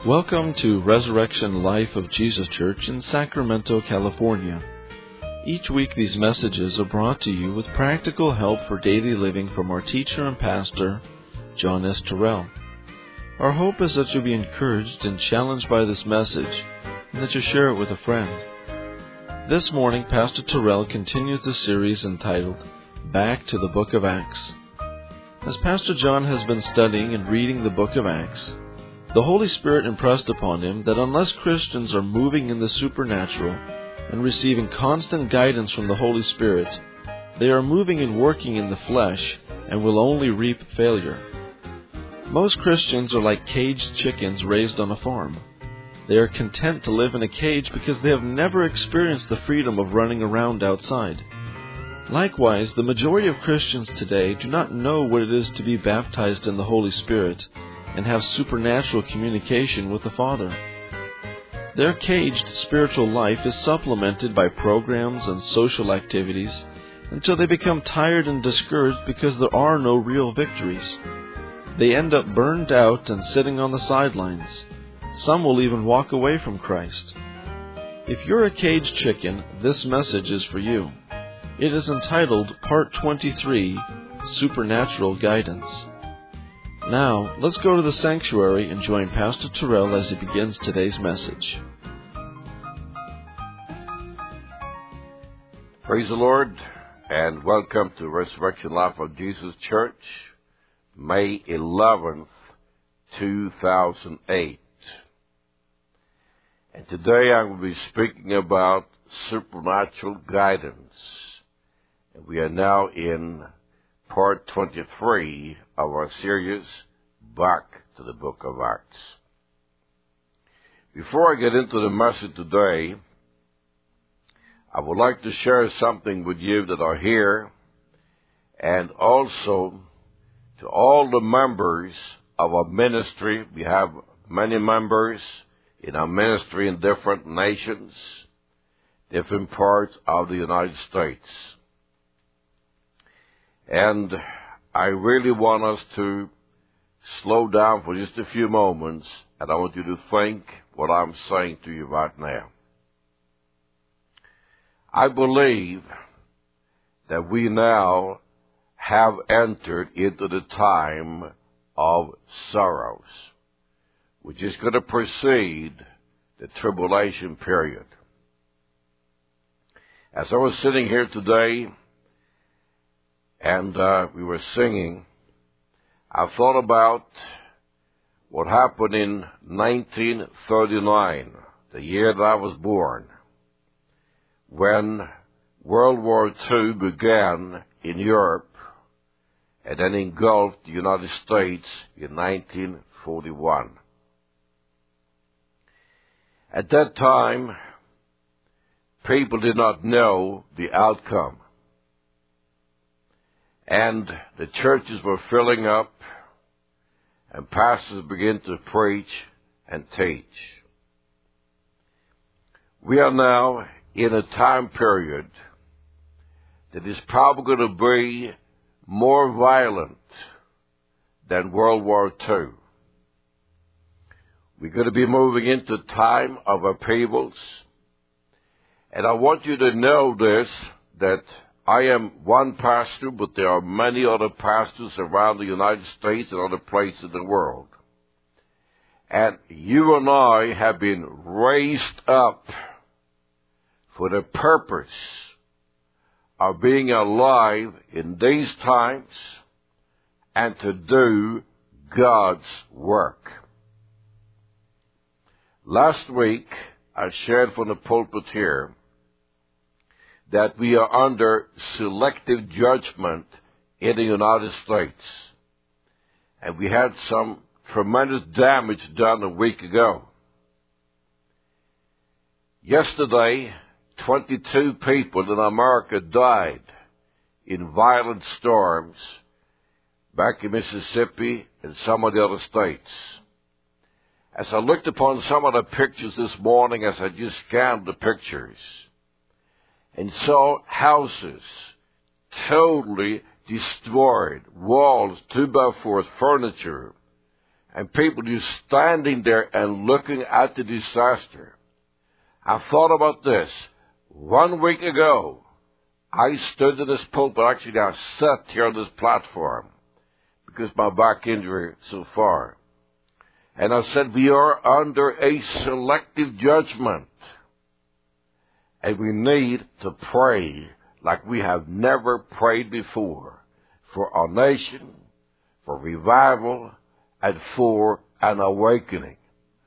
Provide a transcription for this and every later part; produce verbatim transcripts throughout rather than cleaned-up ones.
Welcome to Resurrection Life of Jesus Church in Sacramento, California. Each week these messages are brought to you with practical help for daily living from our teacher and pastor, John S. Terrell. Our hope is that you'll be encouraged and challenged by this message, and that you'll share it with a friend. This morning, Pastor Terrell continues the series entitled, Back to the Book of Acts. As Pastor John has been studying and reading the book of Acts, the Holy Spirit impressed upon him that unless Christians are moving in the supernatural and receiving constant guidance from the Holy Spirit, they are moving and working in the flesh and will only reap failure. Most Christians are like caged chickens raised on a farm. They are content to live in a cage because they have never experienced the freedom of running around outside. Likewise, the majority of Christians today do not know what it is to be baptized in the Holy Spirit and have supernatural communication with the Father. Their caged spiritual life is supplemented by programs and social activities until they become tired and discouraged because there are no real victories. They end up burned out and sitting on the sidelines. Some will even walk away from Christ. If you're a caged chicken, this message is for you. It is entitled Part twenty-three, Supernatural Guidance. Now, let's go to the sanctuary and join Pastor Terrell as he begins today's message. Praise the Lord, and welcome to Resurrection Life of Jesus Church, May eleventh, two thousand eight. And today I will be speaking about supernatural guidance. And we are now in part twenty-three of our series, Back to the Book of Acts. Before I get into the message today, I would like to share something with you that are here, and also to all the members of our ministry. We have many members in our ministry in different nations, different parts of the United States. And I really want us to slow down for just a few moments, and I want you to think what I'm saying to you right now. I believe that we now have entered into the time of sorrows, which is going to precede the tribulation period. As I was sitting here today and uh, we were singing, I thought about what happened in nineteen thirty-nine, the year that I was born, when World War Two began in Europe and then engulfed the United States in nineteen forty-one. At that time, people did not know the outcome. And the churches were filling up, and pastors began to preach and teach. We are now in a time period that is probably going to be more violent than World War Two. We're going to be moving into a time of upheavals. And I want you to know this, that I am one pastor, but there are many other pastors around the United States and other places in the world. And you and I have been raised up for the purpose of being alive in these times and to do God's work. Last week, I shared from the pulpit here that we are under selective judgment in the United States. And we had some tremendous damage done a week ago. Yesterday, twenty-two people in America died in violent storms back in Mississippi and some of the other states. As I looked upon some of the pictures this morning, as I just scanned the pictures, and saw houses totally destroyed, walls, two by fours, furniture, and people just standing there and looking at the disaster. I thought about this. One week ago, I stood in this pulpit. Actually, I sat here on this platform because my back injury so far. And I said, we are under a selective judgment. And we need to pray like we have never prayed before for our nation, for revival, and for an awakening.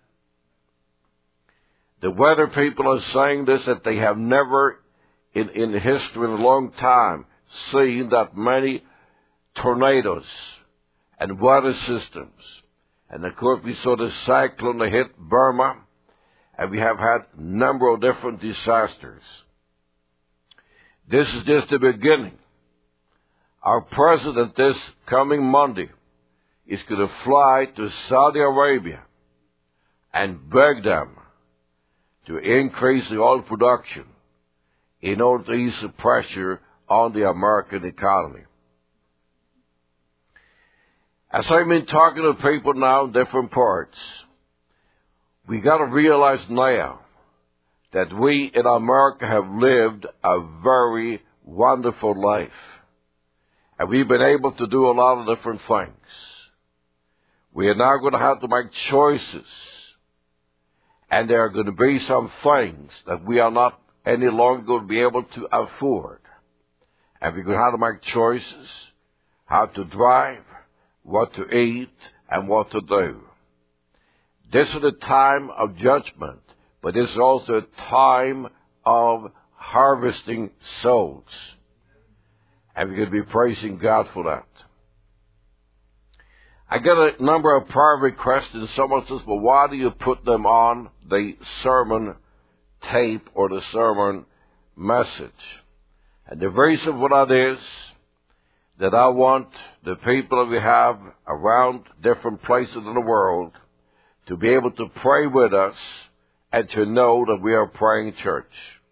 The weather people are saying this, that they have never in, in history in a long time seen that many tornadoes and weather systems. And of course we saw the cyclone that hit Burma, and we have had a number of different disasters. This is just the beginning. Our president this coming Monday is going to fly to Saudi Arabia and beg them to increase the oil production in order to ease the pressure on the American economy. As I've been talking to people now in different parts, we got to realize now that we in America have lived a very wonderful life. And we've been able to do a lot of different things. We are now going to have to make choices. And there are going to be some things that we are not any longer going to be able to afford. And we're going to have to make choices, how to drive, what to eat, and what to do. This is a time of judgment, but this is also a time of harvesting souls. And we're going to be praising God for that. I get a number of prayer requests, and someone says, well, why do you put them on the sermon tape or the sermon message? And the reason for that is that I want the people that we have around different places in the world to be able to pray with us and to know that we are praying church.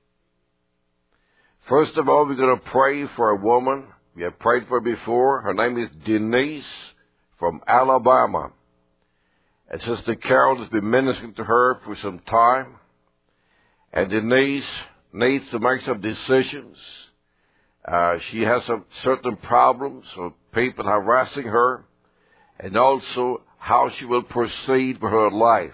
First of all, we're going to pray for a woman. We have prayed for her before. Her name is Denise from Alabama. And Sister Carol has been ministering to her for some time. And Denise needs to make some decisions. Uh, she has some certain problems of people harassing her, and also how she will proceed with her life.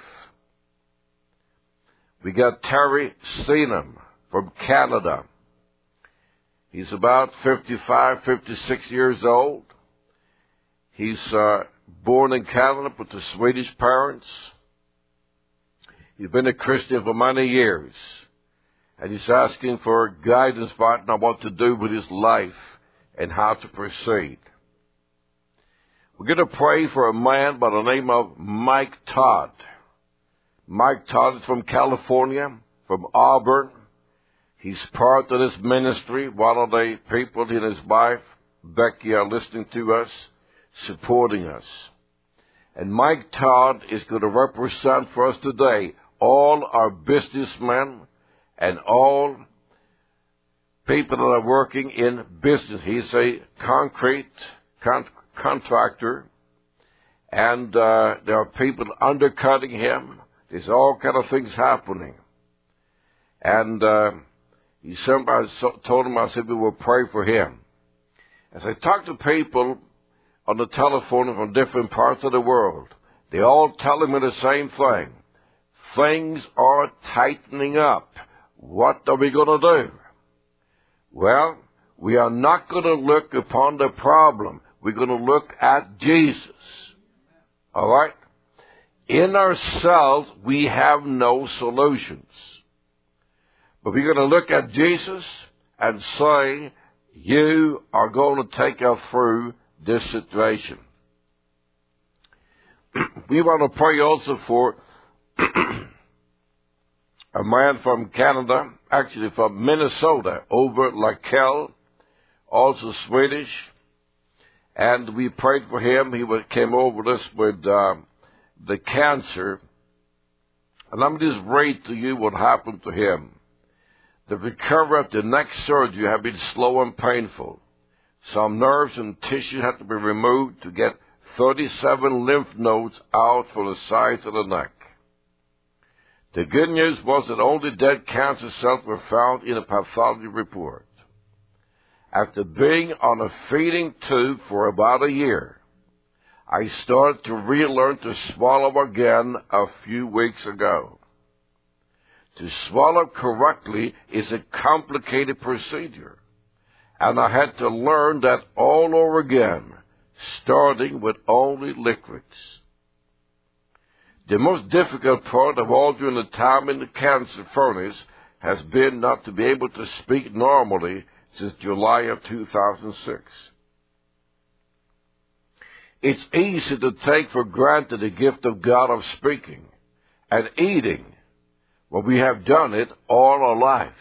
We got Terry Seenham from Canada. He's about fifty-five, fifty-six years old. He's uh, born in Canada with the Swedish parents. He's been a Christian for many years. And he's asking for guidance right now what to do with his life and how to proceed. We're going to pray for a man by the name of Mike Todd. Mike Todd is from California, from Auburn. He's part of this ministry. One of the people, he and his wife, Becky, are listening to us, supporting us. And Mike Todd is going to represent for us today all our businessmen and all people that are working in business. He's a concrete con- contractor, and uh, there are people undercutting him. There's all kind of things happening. And uh, he somebody told him, I said, we will pray for him. As I talk to people on the telephone from different parts of the world, they all tell me the same thing. Things are tightening up. What are we going to do? Well, we are not going to look upon the problem. We're going to look at Jesus. All right? In ourselves, we have no solutions. But we're going to look at Jesus and say, you are going to take us through this situation. We want to pray also for a man from Canada, actually from Minnesota, over Lakel, also Swedish. And we prayed for him. He came over with us with uh, the cancer. And I'm just read to you what happened to him. The recovery of the next surgery had been slow and painful. Some nerves and tissues had to be removed to get thirty-seven lymph nodes out from the sides of the neck. The good news was that only dead cancer cells were found in a pathology report. After being on a feeding tube for about a year, I started to relearn to swallow again a few weeks ago. To swallow correctly is a complicated procedure, and I had to learn that all over again, starting with only liquids. The most difficult part of all during the time in the cancer furnace has been not to be able to speak normally since July of two thousand six. It's easy to take for granted the gift of God of speaking and eating when we have done it all our lives.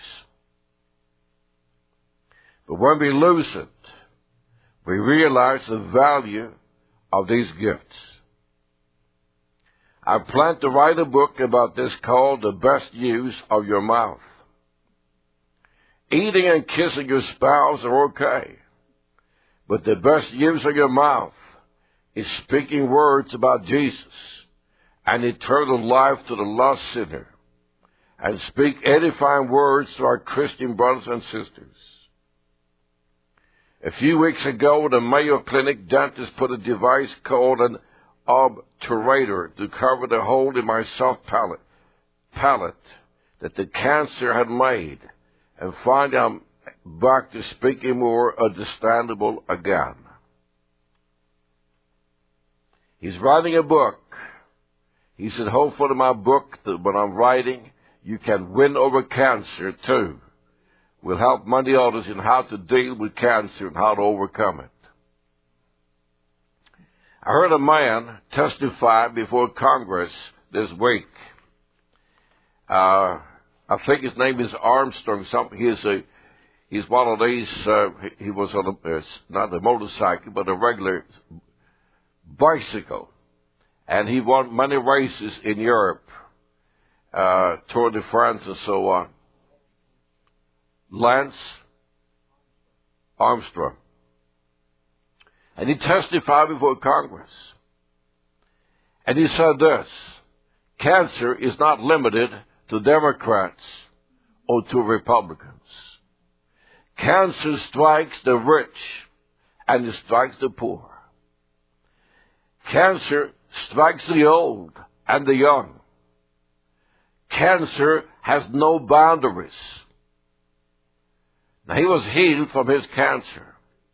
But when we lose it, we realize the value of these gifts. I plan to write a book about this called The Best Use of Your Mouth. Eating and kissing your spouse are okay, but the best use of your mouth is speaking words about Jesus and eternal life to the lost sinner, and speak edifying words to our Christian brothers and sisters. A few weeks ago, the Mayo Clinic dentist put a device called an obturator to cover the hole in my soft palate, palate that the cancer had made, and finally I'm back to speaking more understandable again. He's writing a book. He said, hopefully my book that when I'm writing, you can win over cancer too. Will help many others in how to deal with cancer and how to overcome it. I heard a man testify before Congress this week. Uh, I think his name is Armstrong. Something. He's a he's one of these. Uh, he was on a, uh, not a motorcycle, but a regular bicycle, and he won many races in Europe, uh, Tour de France and so on. Lance Armstrong. And he testified before Congress. And he said this: cancer is not limited to Democrats or to Republicans. Cancer strikes the rich and it strikes the poor. Cancer strikes the old and the young. Cancer has no boundaries. Now, he was healed from his cancer.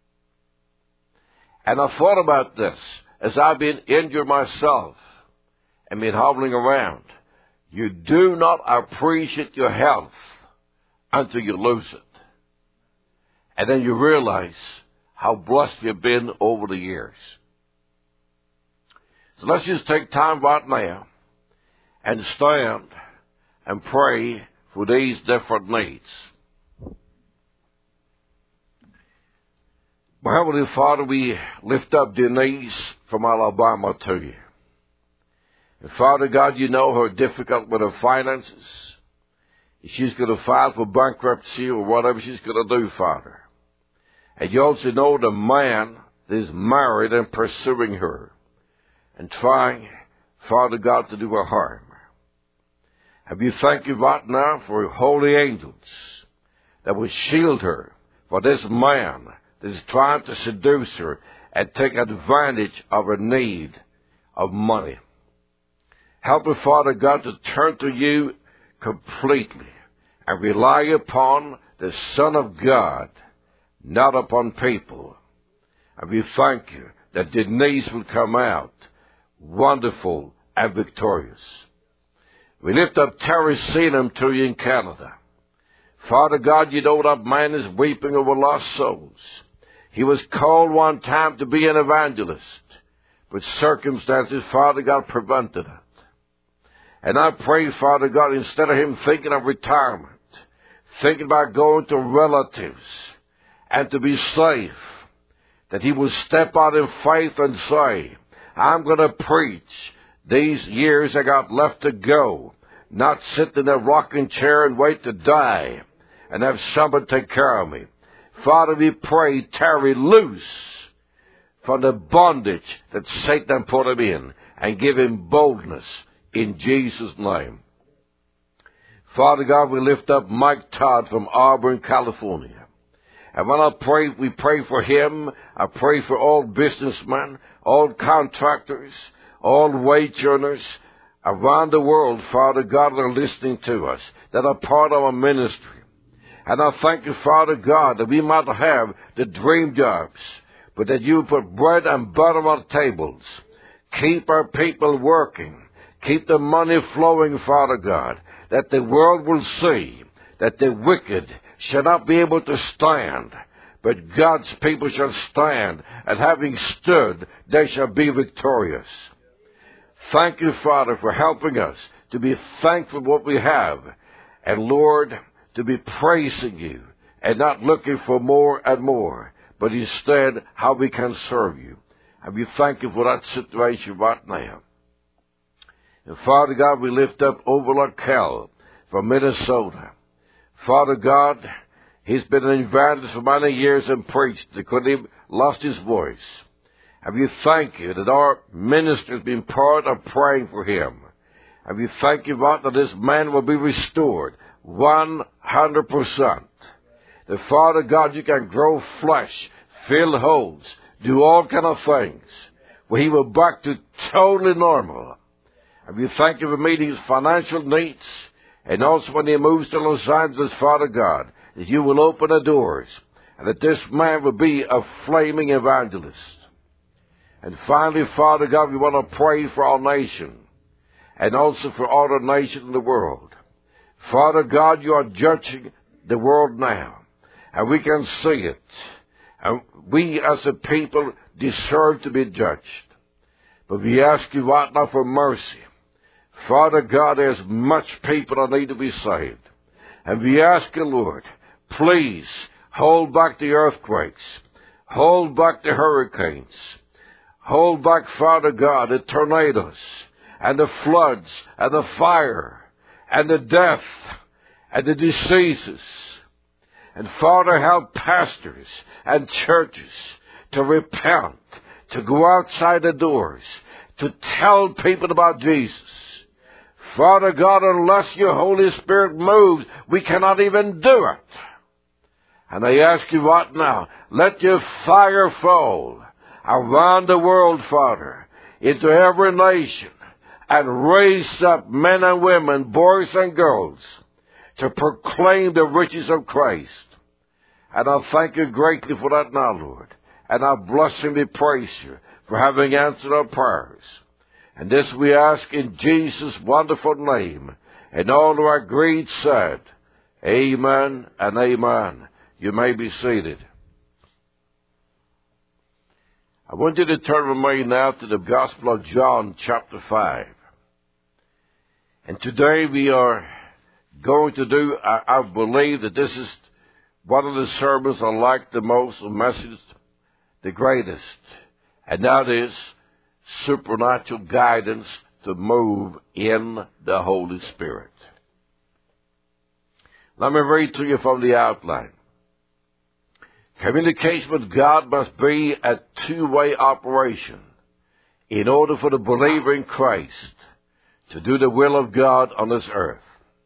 And I thought about this as I've been injured myself and been hobbling around. You do not appreciate your health until you lose it. And then you realize how blessed you've been over the years. So let's just take time right now and stand and pray for these different needs. My Heavenly Father, we lift up Denise from Alabama to you. And Father God, you know her difficult with her finances. If she's going to file for bankruptcy or whatever she's going to do, Father. And you also know the man that is married and pursuing her and trying, Father God, to do her harm. And we thank you right now for holy angels that will shield her for this man that is trying to seduce her and take advantage of her need of money. Help her, Father God, to turn to you completely and rely upon the Son of God, not upon people. And we thank you that Denise will come out wonderful and victorious. We lift up Terry Seenham to you in Canada. Father God, you know that man is weeping over lost souls. He was called one time to be an evangelist, but circumstances, Father God, prevented it. And I pray, Father God, instead of him thinking of retirement, thinking about going to relatives and to be safe, that he will step out in faith and say, I'm going to preach these years I got left to go, not sit in a rocking chair and wait to die and have somebody take care of me. Father, we pray, Terry loose from the bondage that Satan put him in, and give him boldness in Jesus' name. Father God, we lift up Mike Todd from Auburn, California. And when I pray, we pray for him. I pray for all businessmen, all contractors, all wage earners around the world, Father God, that are listening to us, that are part of our ministry. And I thank you, Father God, that we might have the dream jobs, but that you put bread and butter on tables. Keep our people working. Keep the money flowing, Father God, that the world will see that the wicked shall not be able to stand, but God's people shall stand, and having stood, they shall be victorious. Thank you, Father, for helping us to be thankful for what we have, and Lord, to be praising you and not looking for more and more, but instead how we can serve you. And we thank you for that situation right now. And Father God, we lift up Overlook Kell from Minnesota. Father God, he's been an evangelist for many years and preached. He couldn't even lost his voice. And we thank you that our ministry has been part of praying for him. And we thank you, God, that this man will be restored one hundred percent. That, Father God, you can grow flesh, fill holes, do all kind of things, where he will back to totally normal. And we thank you for meeting his financial needs, and also when he moves to Los Angeles, Father God, that you will open the doors, and that this man will be a flaming evangelist. And finally, Father God, we want to pray for our nation, and also for all the nations in the world. Father God, you are judging the world now, and we can see it. And we as a people deserve to be judged. But we ask you right now for mercy. Father God, there's much people that need to be saved. And we ask you, Lord, please hold back the earthquakes. Hold back the hurricanes. Hold back, Father God, the tornadoes and the floods and the fire and the death and the diseases. And Father, help pastors and churches to repent, to go outside the doors, to tell people about Jesus. Father God, unless your Holy Spirit moves, we cannot even do it. And I ask you right now, let your fire fall around the world, Father, into every nation, and raise up men and women, boys and girls, to proclaim the riches of Christ. And I thank you greatly for that now, Lord. And I bless and we praise you for having answered our prayers. And this we ask in Jesus' wonderful name. And all who agreed said, Amen and amen. You may be seated. I want you to turn with me now to the Gospel of John, chapter five. And today we are going to do, I, I believe that this is one of the sermons I like the most, the message the greatest. And that is supernatural guidance to move in the Holy Spirit. Let me read to you from the outline. Communication with God must be a two-way operation in order for the believer in Christ to do the will of God on this earth.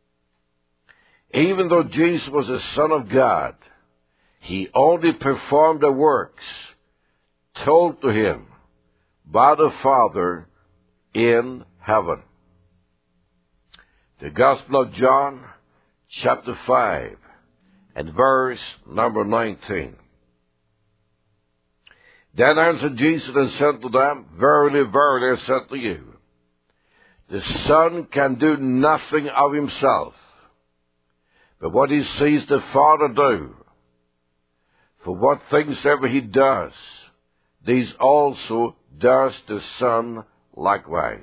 Even though Jesus was the Son of God, he only performed the works told to him by the Father in heaven. The Gospel of John, chapter five, and verse number nineteen. Then answered Jesus and said to them, Verily, verily, I said to you, the Son can do nothing of himself, but what he sees the Father do. For what things ever he does, these also does the Son likewise.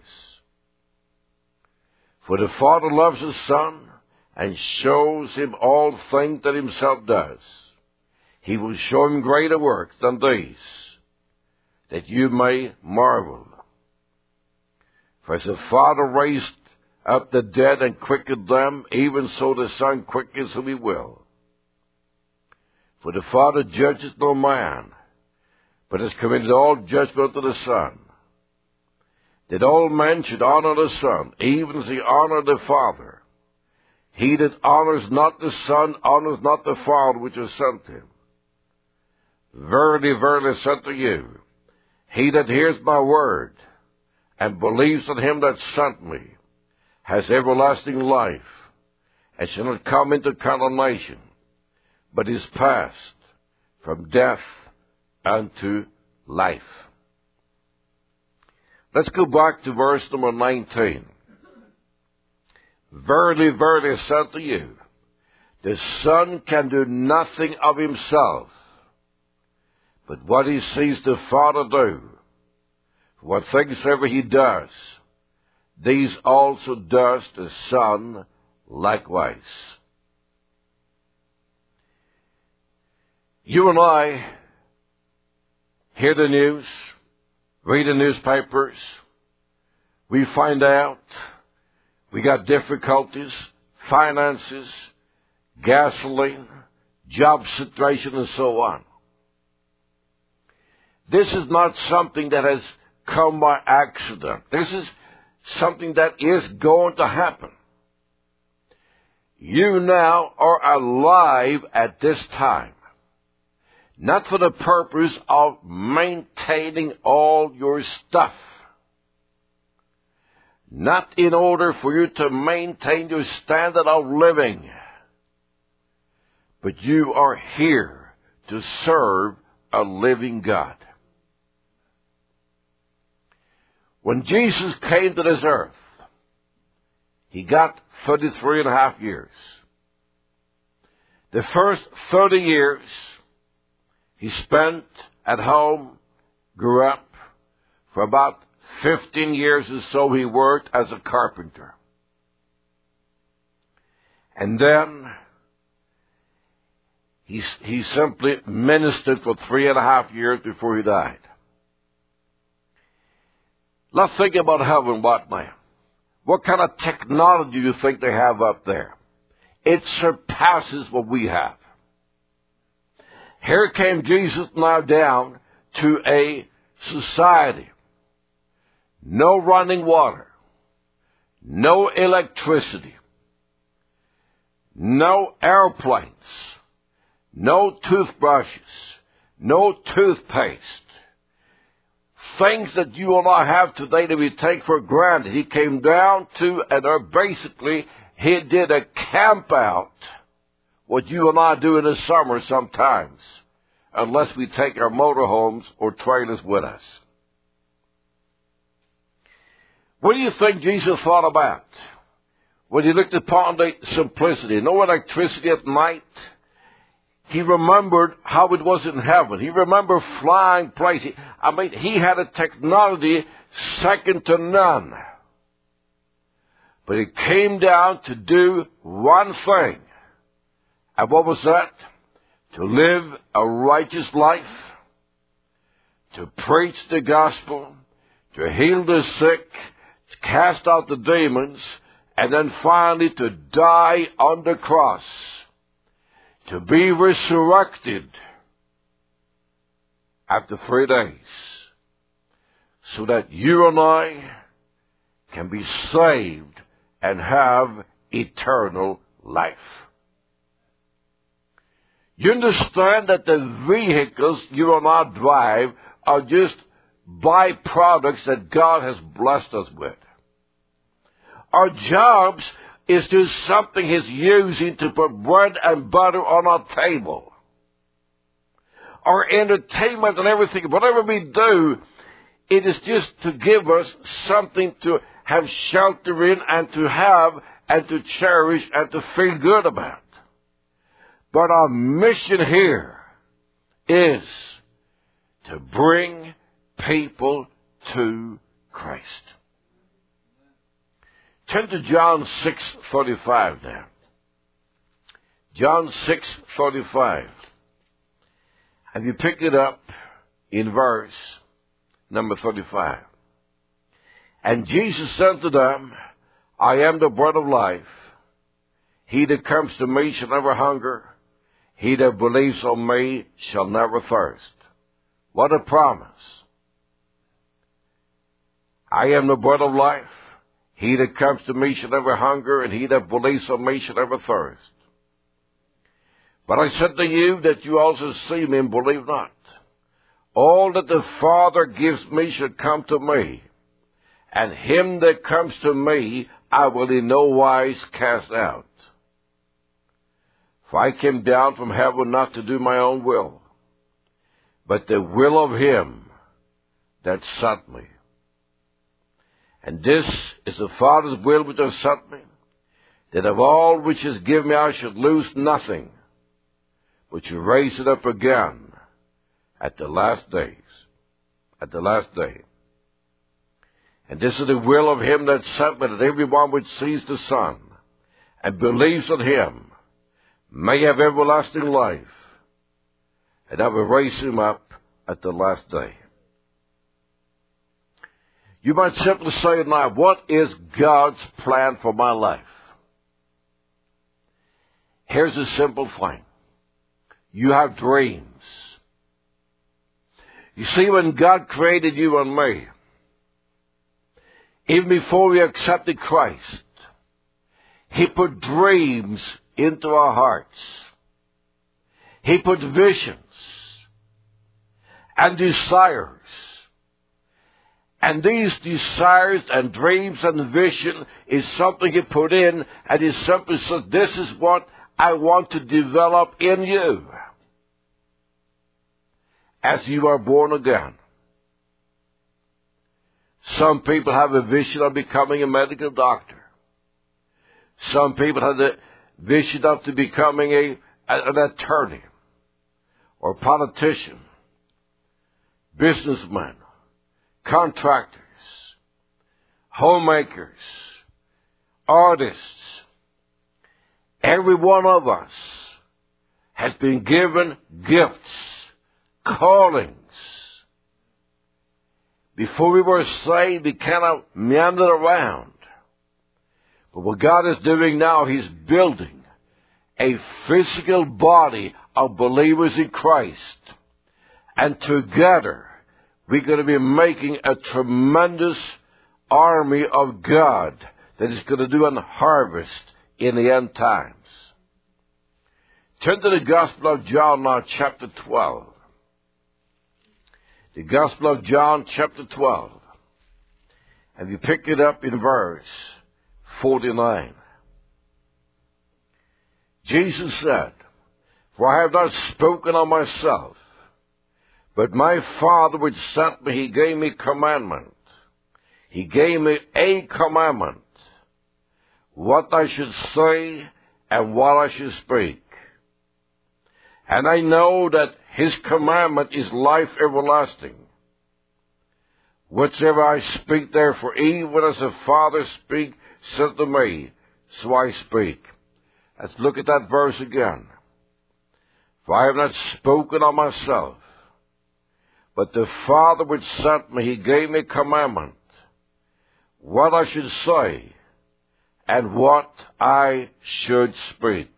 For the Father loves the Son, and shows him all things that himself does. He will show him greater works than these, that you may marvel. For as the Father raised up the dead and quickened them, even so the Son quickens whom he will. For the Father judges no man, but has committed all judgment to the Son, that all men should honor the Son, even as they honor the Father. He that honors not the Son honors not the Father which has sent him. Verily, verily, I say unto you, he that hears my word, and believes on him that sent me, has everlasting life, and shall not come into condemnation, but is passed from death unto life. Let's go back to verse number nineteen. Verily, verily, I say unto you, the Son can do nothing of himself, but what he sees the Father do. For what things ever he does, these also does the Son likewise. You and I hear the news, read the newspapers, we find out we got difficulties, finances, gasoline, job situation, and so on. This is not something that has come by accident. This is something that is going to happen. You now are alive at this time, not for the purpose of maintaining all your stuff, not in order for you to maintain your standard of living, but you are here to serve a living God. When Jesus came to this earth, he got thirty-three and a half years. The first thirty years he spent at home, grew up. For about fifteen years or so he worked as a carpenter. And then he, he simply ministered for three and a half years before he died. Let's think about heaven, what now? What kind of technology do you think they have up there? It surpasses what we have. Here came Jesus now down to a society. No running water. No electricity. No airplanes. No toothbrushes. No toothpaste. Things that you and I have today that we take for granted. He came down to, and uh, basically, he did a camp out, what you and I do in the summer sometimes, unless we take our motorhomes or trailers with us. What do you think Jesus thought about when he looked upon the simplicity? No electricity at night. He remembered how it was in heaven. He remembered flying places. I mean, he had a technology second to none. But it came down to do one thing. And what was that? To live a righteous life, to preach the gospel, to heal the sick, to cast out the demons, and then finally to die on the cross, to be resurrected after three days, so that you and I can be saved and have eternal life. You understand that the vehicles you and I drive are just byproducts that God has blessed us with. Our jobs is just something He's using to put bread and butter on our table. Our entertainment and everything, whatever we do, it is just to give us something to have shelter in and to have and to cherish and to feel good about. But our mission here is to bring people to Christ. Turn to John six forty-five now. John six forty-five. And you pick it up in verse number thirty-five. And Jesus said to them, I am the bread of life. He that comes to me shall never hunger. He that believes on me shall never thirst. What a promise. I am the bread of life. He that comes to me shall never hunger, and he that believes on me shall never thirst. But I said to you that you also see me and believe not. All that the Father gives me shall come to me, and him that comes to me I will in no wise cast out. For I came down from heaven not to do my own will, but the will of him that sent me. And this is the Father's will which hath sent me, that of all which is given me I should lose nothing, but should raise it up again at the last days. At the last day. And this is the will of him that sent me, that every one which sees the Son and believes on him may have everlasting life, and I will raise him up at the last day. You might simply say now, what is God's plan for my life? Here's a simple thing. You have dreams. You see, when God created you and me, even before we accepted Christ, He put dreams into our hearts. He put visions and desires. And these desires and dreams and vision is something He put in, and He simply said, this is what I want to develop in you as you are born again. Some people have a vision of becoming a medical doctor. Some people have the vision of to becoming a, an attorney or politician, businessman, contractors, homemakers, artists. Every one of us has been given gifts, callings. Before we were saved, we kind of meandered around. But what God is doing now, He's building a physical body of believers in Christ. And together, we're going to be making a tremendous army of God that is going to do a harvest in the end times. Turn to the Gospel of John now, chapter twelve. The Gospel of John, chapter twelve. And you pick it up in verse forty-nine. Jesus said, for I have not spoken of myself, but my Father which sent me, He gave me commandment. He gave me a commandment, what I should say and what I should speak. And I know that His commandment is life everlasting. Whatsoever I speak therefore, even as the Father speak, said to me, so I speak. Let's look at that verse again. For I have not spoken of myself, but the Father which sent me, He gave me commandment, what I should say, and what I should speak.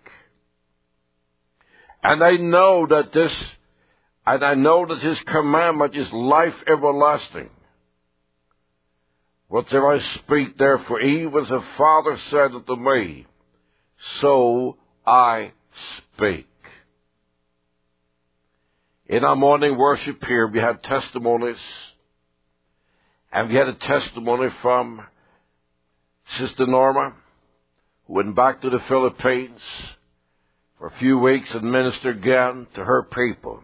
And I know that this, and I know that His commandment is life everlasting. Whatsoever I speak therefore, even as the Father said unto me, so I speak. In our morning worship here, we had testimonies, and we had a testimony from Sister Norma, who went back to the Philippines for a few weeks and ministered again to her people.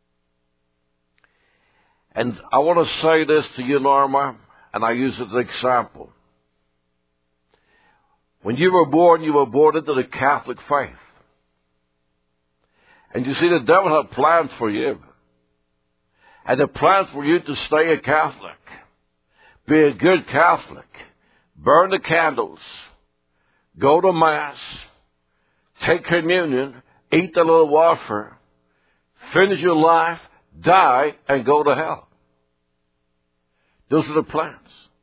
And I want to say this to you, Norma, and I use it as an example. When you were born, you were born into the Catholic faith. And you see, the devil had plans for you. And the plans for you to stay a Catholic. Be a good Catholic. Burn the candles. Go to Mass. Take communion. Eat the little wafer. Finish your life. Die and go to hell. Those are the plans.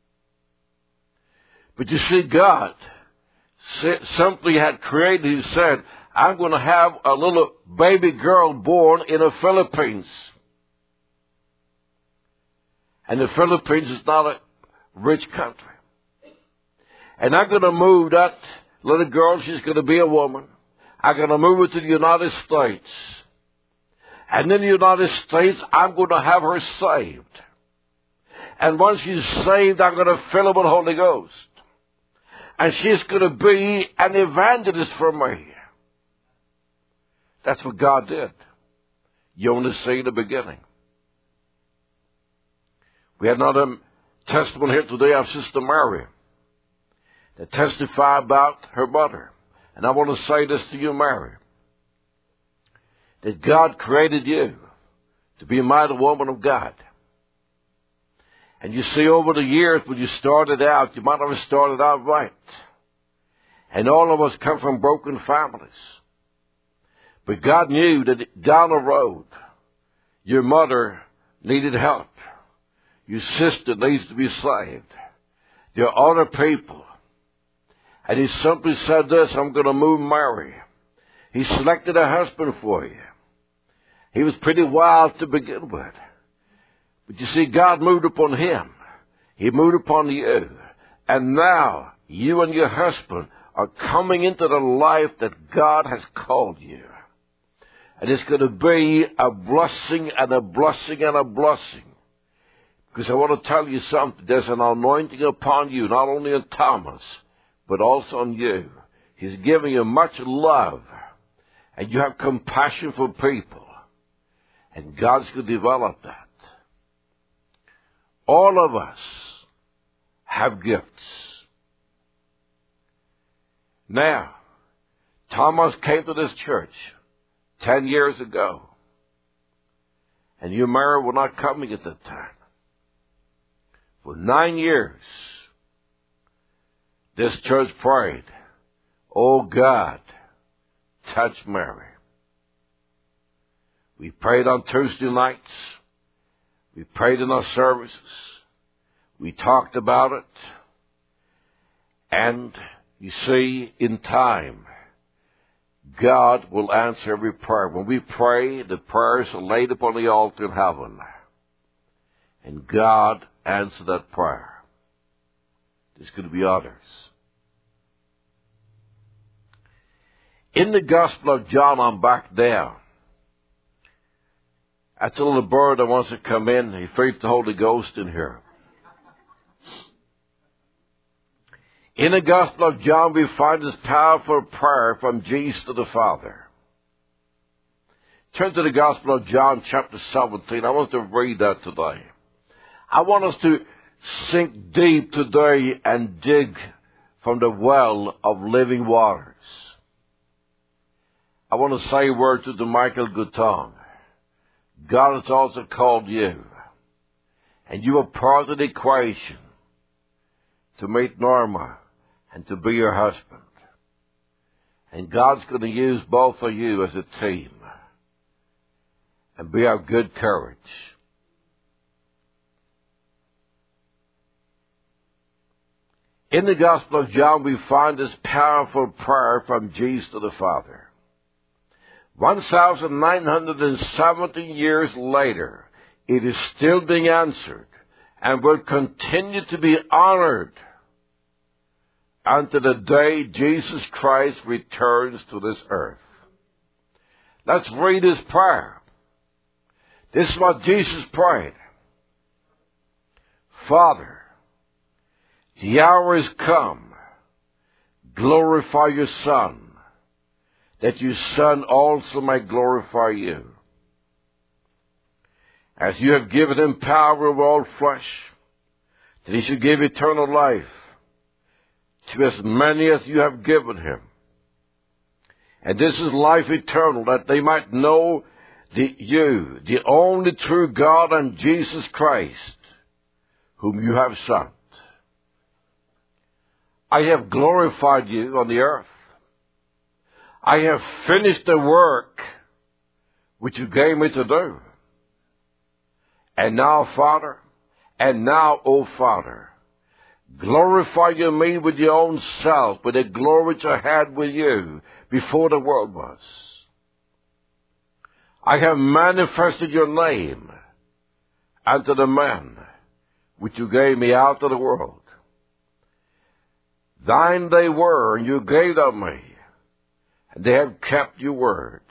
But you see, God simply had created, He said, I'm going to have a little baby girl born in the Philippines. And the Philippines is not a rich country. And I'm going to move that little girl. She's going to be a woman. I'm going to move her to the United States. And in the United States, I'm going to have her saved. And once she's saved, I'm going to fill her with the Holy Ghost. And she's going to be an evangelist for me. That's what God did. You only see the beginning. We had another testimony here today of Sister Mary that testified about her mother. And I want to say this to you, Mary, that God created you to be a mighty woman of God. And you see, over the years, when you started out, you might not have started out right. And all of us come from broken families. But God knew that down the road, your mother needed help. Your sister needs to be saved. There are other people. And he simply said this, I'm going to move Mary. He selected a husband for you. He was pretty wild to begin with. But you see, God moved upon him. He moved upon you. And now, you and your husband are coming into the life that God has called you. And it's going to be a blessing and a blessing and a blessing. Because I want to tell you something. There's an anointing upon you, not only on Thomas, but also on you. He's giving you much love. And you have compassion for people. And God's going to develop that. All of us have gifts. Now, Thomas came to this church ten years ago. And you, Mary, were not coming at that time. For nine years, this church prayed, oh God, touch Mary. We prayed on Tuesday nights. We prayed in our services. We talked about it. And you see, in time, God will answer every prayer. When we pray, the prayers are laid upon the altar in heaven. And God answered that prayer. There's going to be others. In the Gospel of John, I'm back there. That's a little bird that wants to come in. He feeds the Holy Ghost in here. In the Gospel of John, we find this powerful prayer from Jesus to the Father. Turn to the Gospel of John, chapter seventeen. I want to read that today. I want us to sink deep today and dig from the well of living waters. I want to say a word to the Michael Gutong. God has also called you. And you are part of the equation to meet Norma and to be your husband. And God's going to use both of you as a team. And be of good courage. In the Gospel of John, we find this powerful prayer from Jesus to the Father. one thousand nine hundred seventy years later, it is still being answered and will continue to be honored until the day Jesus Christ returns to this earth. Let's read his prayer. This is what Jesus prayed. Father, the hour is come. Glorify your Son, that your Son also might glorify you. As you have given him power over all flesh, that he should give eternal life to as many as you have given him. And this is life eternal, that they might know the, you, the only true God, and Jesus Christ, whom you have sent. I have glorified you on the earth. I have finished the work which you gave me to do. And now, Father, and now, O Father, glorify you me with your own self, with the glory which I had with you before the world was. I have manifested your name unto the men which you gave me out of the world. Thine they were, and you gave them me, and they have kept your word.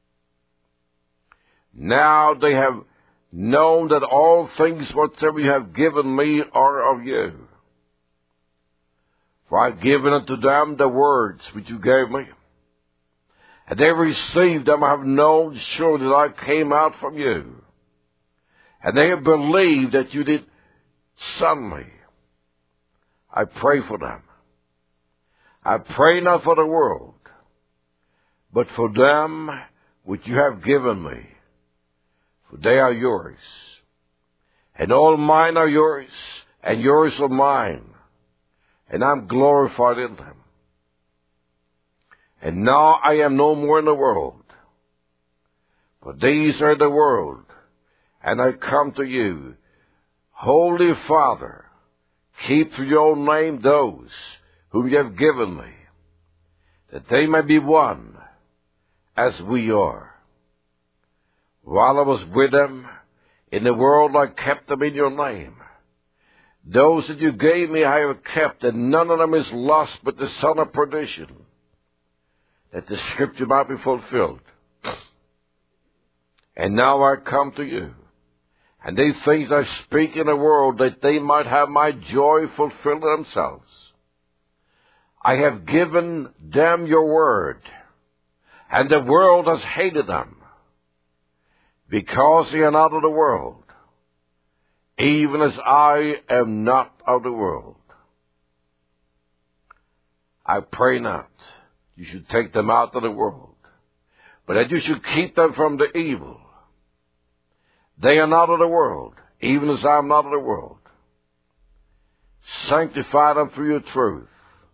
Now they have known that all things whatsoever you have given me are of you. For I have given unto them the words which you gave me, and they received them. I have known sure that I came out from you, and they have believed that you did send me. I pray for them. I pray not for the world, but for them which you have given me, for they are yours. And all mine are yours, and yours are mine, and I'm glorified in them. And now I am no more in the world, but these are the world, and I come to you. Holy Father, keep for your own name those whom you have given me, that they may be one as we are. While I was with them in the world, I kept them in your name. Those that you gave me I have kept, and none of them is lost but the son of perdition, that the scripture might be fulfilled. And now I come to you, and these things I speak in the world, that they might have my joy fulfilled in themselves. I have given them your word, and the world has hated them, because they are not of the world, even as I am not of the world. I pray not you should take them out of the world, but that you should keep them from the evil. They are not of the world, even as I am not of the world. Sanctify them through your truth.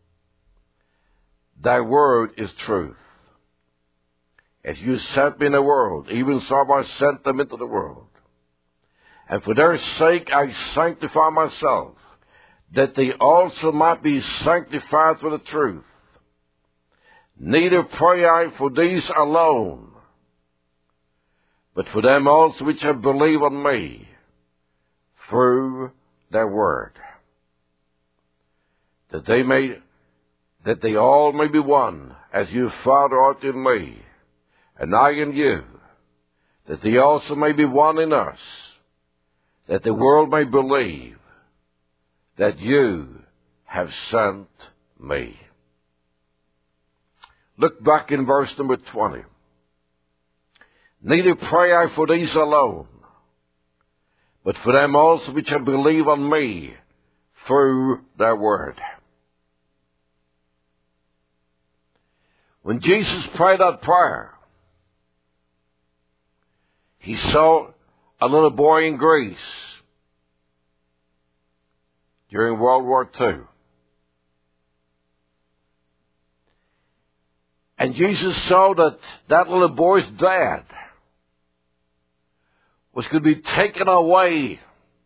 Thy word is truth. As you sent me in the world, even so have I sent them into the world. And for their sake I sanctify myself, that they also might be sanctified for the truth. Neither pray I for these alone, but for them also which have believed on me through their word, that they may, that they all may be one, as you, Father, art in me, and I in you, that they also may be one in us, that the world may believe that you have sent me. Look back in verse number twenty. Neither pray I for these alone, but for them also which have believed on me through their word. When Jesus prayed that prayer, he saw a little boy in Greece during World War Two. And Jesus saw that that little boy's dad was going to be taken away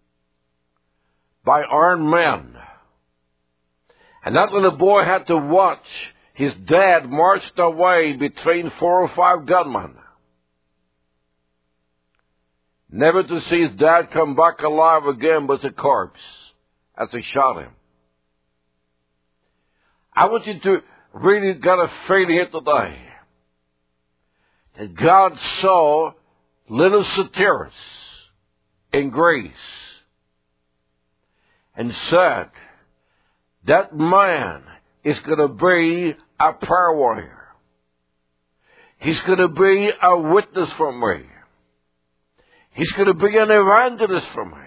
by armed men. And that little boy had to watch his dad marched away between four or five gunmen, never to see his dad come back alive again but a corpse as they shot him. I want you to really get a feeling here today that God saw little Satyrus in Greece and said, that man is going to be a prayer warrior. He's going to be a witness for me. He's going to be an evangelist for me.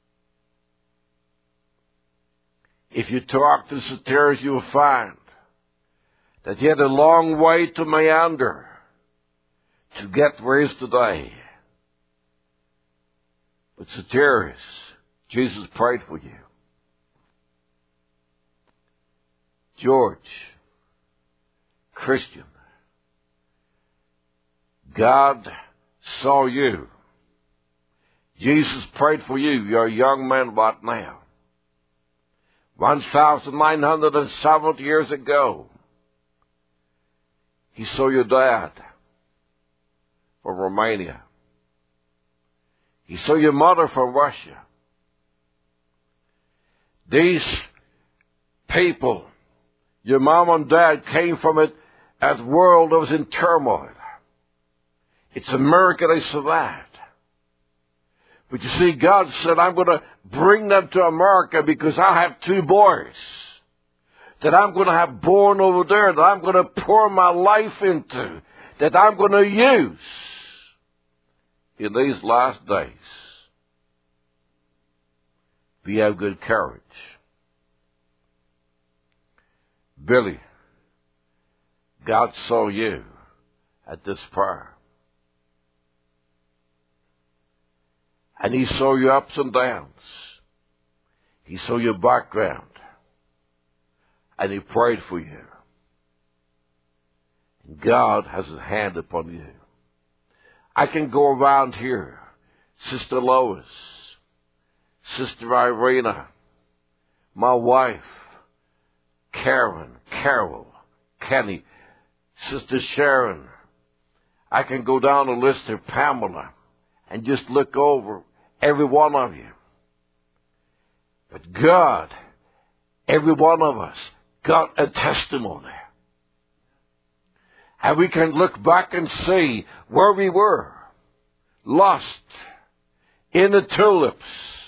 If you talk to Satyrus, you'll find that he had a long way to meander to get where he is today. But Satyrus, Jesus prayed for you. George, Christian, God saw you. Jesus prayed for you. You're a young man right now. one thousand nine hundred seventy years ago, he saw your dad from Romania. He saw your mother from Russia. These people, your mom and dad came from it as the world was in turmoil. It's a miracle they survived. But you see, God said, I'm going to bring them to America because I have two boys that I'm going to have born over there, that I'm going to pour my life into, that I'm going to use in these last days. Be have good courage. Billy, God saw you at this prayer. And He saw your ups and downs. He saw your background. And He prayed for you. And God has His hand upon you. I can go around here. Sister Lois, Sister Irena, my wife, Karen, Carol, Kenny, Sister Sharon. I can go down the list of Pamela and just look over every one of you. But God, every one of us, got a testimony. And we can look back and see where we were. Lost in the tulips.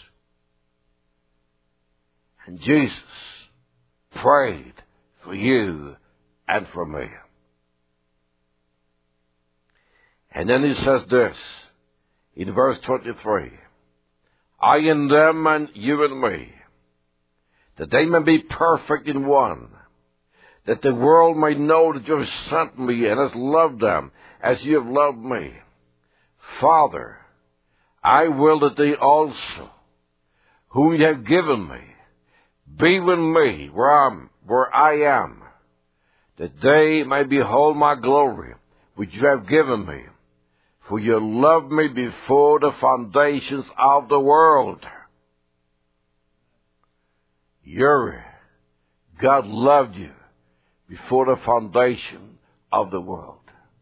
And Jesus prayed for you and for me. And then He says this in verse twenty-three. I in them and you in me, that they may be perfect in one, that the world may know that you have sent me and has loved them as you have loved me. Father, I will that they also, whom you have given me, be with me where, I'm, where I am, that they may behold my glory, which you have given me. For you loved me before the foundations of the world. Yuri, God loved you before the foundation of the world.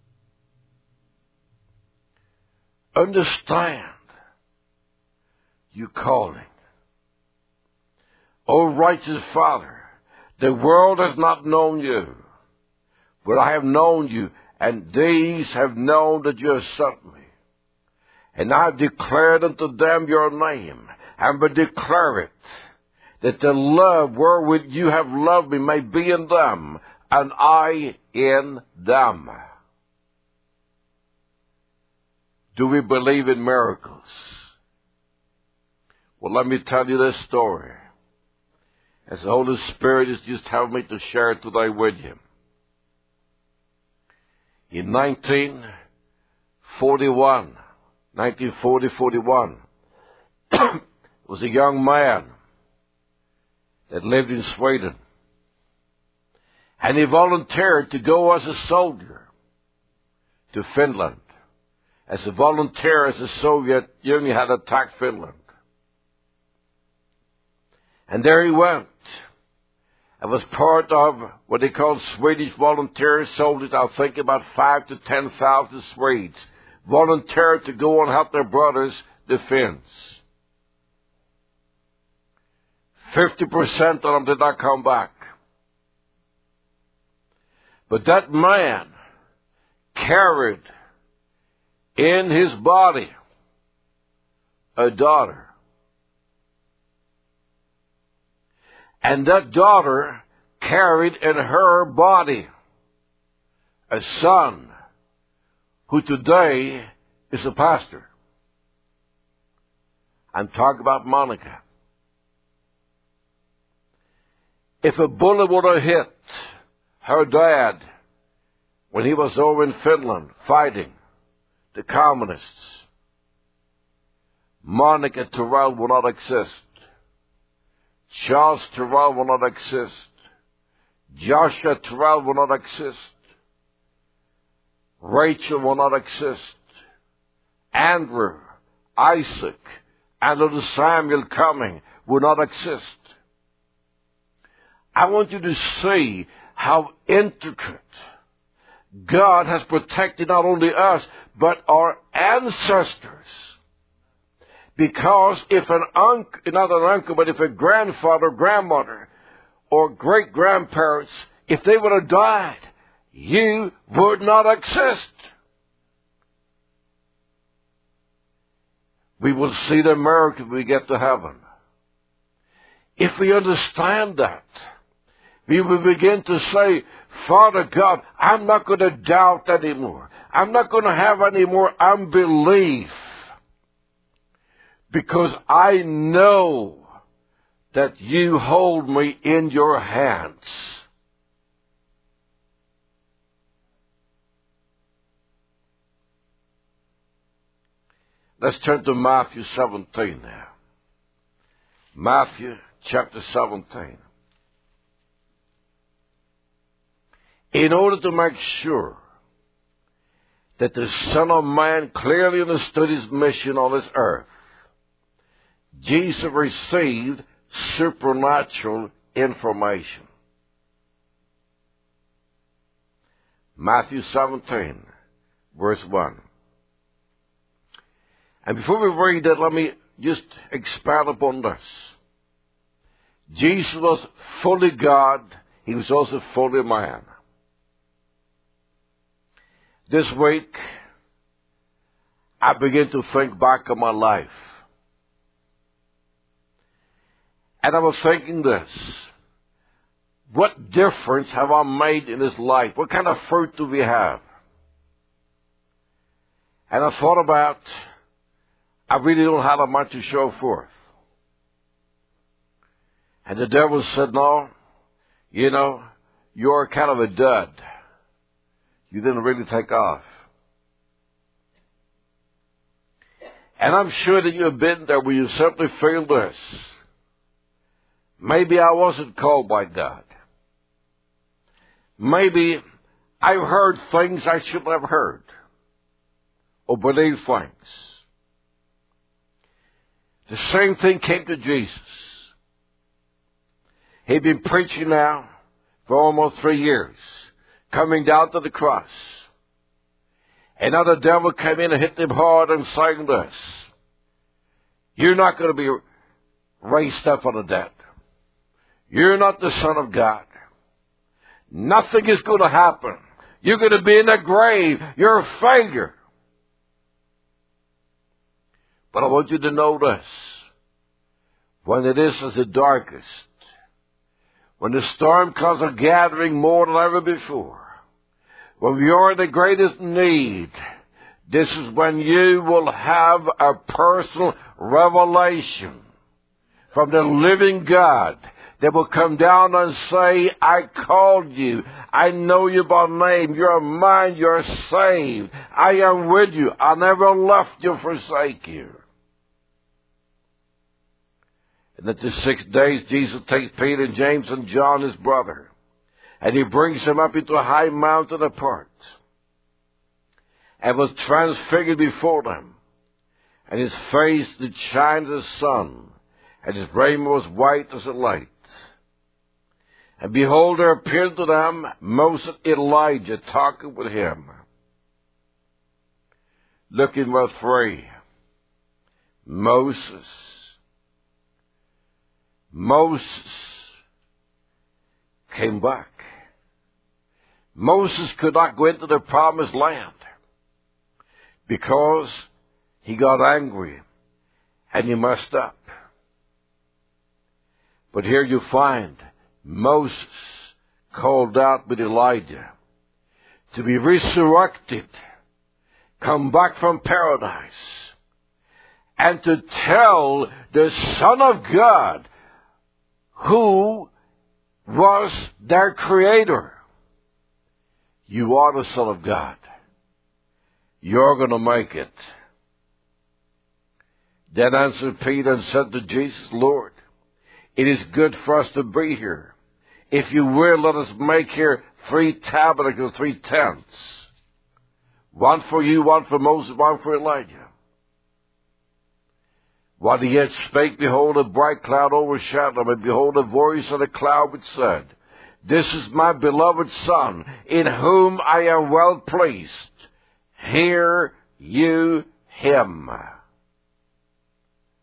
Understand your calling. O righteous Father, the world has not known you, but I have known you, and these have known that you have sent me. And I have declared unto them your name, and will declare it, that the love wherewith you have loved me may be in them, and I in them. Do we believe in miracles? Well, let me tell you this story, as the Holy Spirit is just having me to share it today with you. In nineteen forty-one, nineteen forty forty-one, was a young man that lived in Sweden. And he volunteered to go as a soldier to Finland, as a volunteer as the Soviet Union had attacked Finland. And there he went. And was part of what they call Swedish volunteer soldiers. I think about five to ten thousand Swedes volunteered to go and help their brothers, the Finns. Fifty percent of them did not come back. But that man carried in his body a daughter. And that daughter carried in her body a son who today is a pastor. I'm talking about Monica. If a bullet would have hit her dad when he was over in Finland fighting the communists, Monica Terrell would not exist. Charles Terrell will not exist. Joshua Terrell will not exist. Rachel will not exist. Andrew, Isaac, and little Samuel coming will not exist. I want you to see how intricate God has protected not only us, but our ancestors. Because if an uncle, not an uncle, but if a grandfather, grandmother, or great-grandparents, if they would have died, you would not exist. We will see the miracle when we get to heaven. If we understand that, we will begin to say, Father God, I'm not going to doubt anymore. I'm not going to have any more unbelief. Because I know that you hold me in your hands. Let's turn to Matthew seventeen now. Matthew chapter seventeen. In order to make sure that the Son of Man clearly understood his mission on this earth, Jesus received supernatural information. Matthew seventeen, verse one. And before we read that, let me just expound upon this. Jesus was fully God. He was also fully man. This week, I began to think back on my life. And I was thinking this. What difference have I made in this life? What kind of fruit do we have? And I thought about, I really don't have much to show forth. And the devil said, no, you know, you're kind of a dud. You didn't really take off. And I'm sure that you've been there where you simply feel this. Maybe I wasn't called by God. Maybe I've heard things I shouldn't have heard. Or believed things. The same thing came to Jesus. He'd been preaching now for almost three years. Coming down to the cross. And now the devil came in and hit him hard and saying this. You're not going to be raised up on the dead. You're not the Son of God. Nothing is going to happen. You're going to be in the grave. You're a failure. But I want you to know this. When it is as the darkest, when the storm comes a gathering more than ever before, when we are in the greatest need, this is when you will have a personal revelation from the living God that will come down and say, I called you. I know you by name. You're mine. You're saved. I am with you. I never left you, forsake you. And at the six days, Jesus takes Peter and James and John, his brother, and he brings them up into a high mountain apart, and was transfigured before them, and his face did shine as the sun, and his raiment was white as a light. And behold, there appeared to them Moses and Elijah talking with him. Look in verse three. Moses. Moses came back. Moses could not go into the promised land because he got angry and he messed up. But here you find Moses called out with Elijah to be resurrected, come back from paradise, and to tell the Son of God who was their Creator. You are the Son of God. You're going to make it. Then answered Peter and said to Jesus, Lord, it is good for us to be here. If you will, let us make here three tabernacles, three tents. One for you, one for Moses, one for Elijah. While he yet spake, behold, a bright cloud overshadowed him, and behold, a voice of the cloud which said, This is my beloved Son, in whom I am well pleased. Hear you him.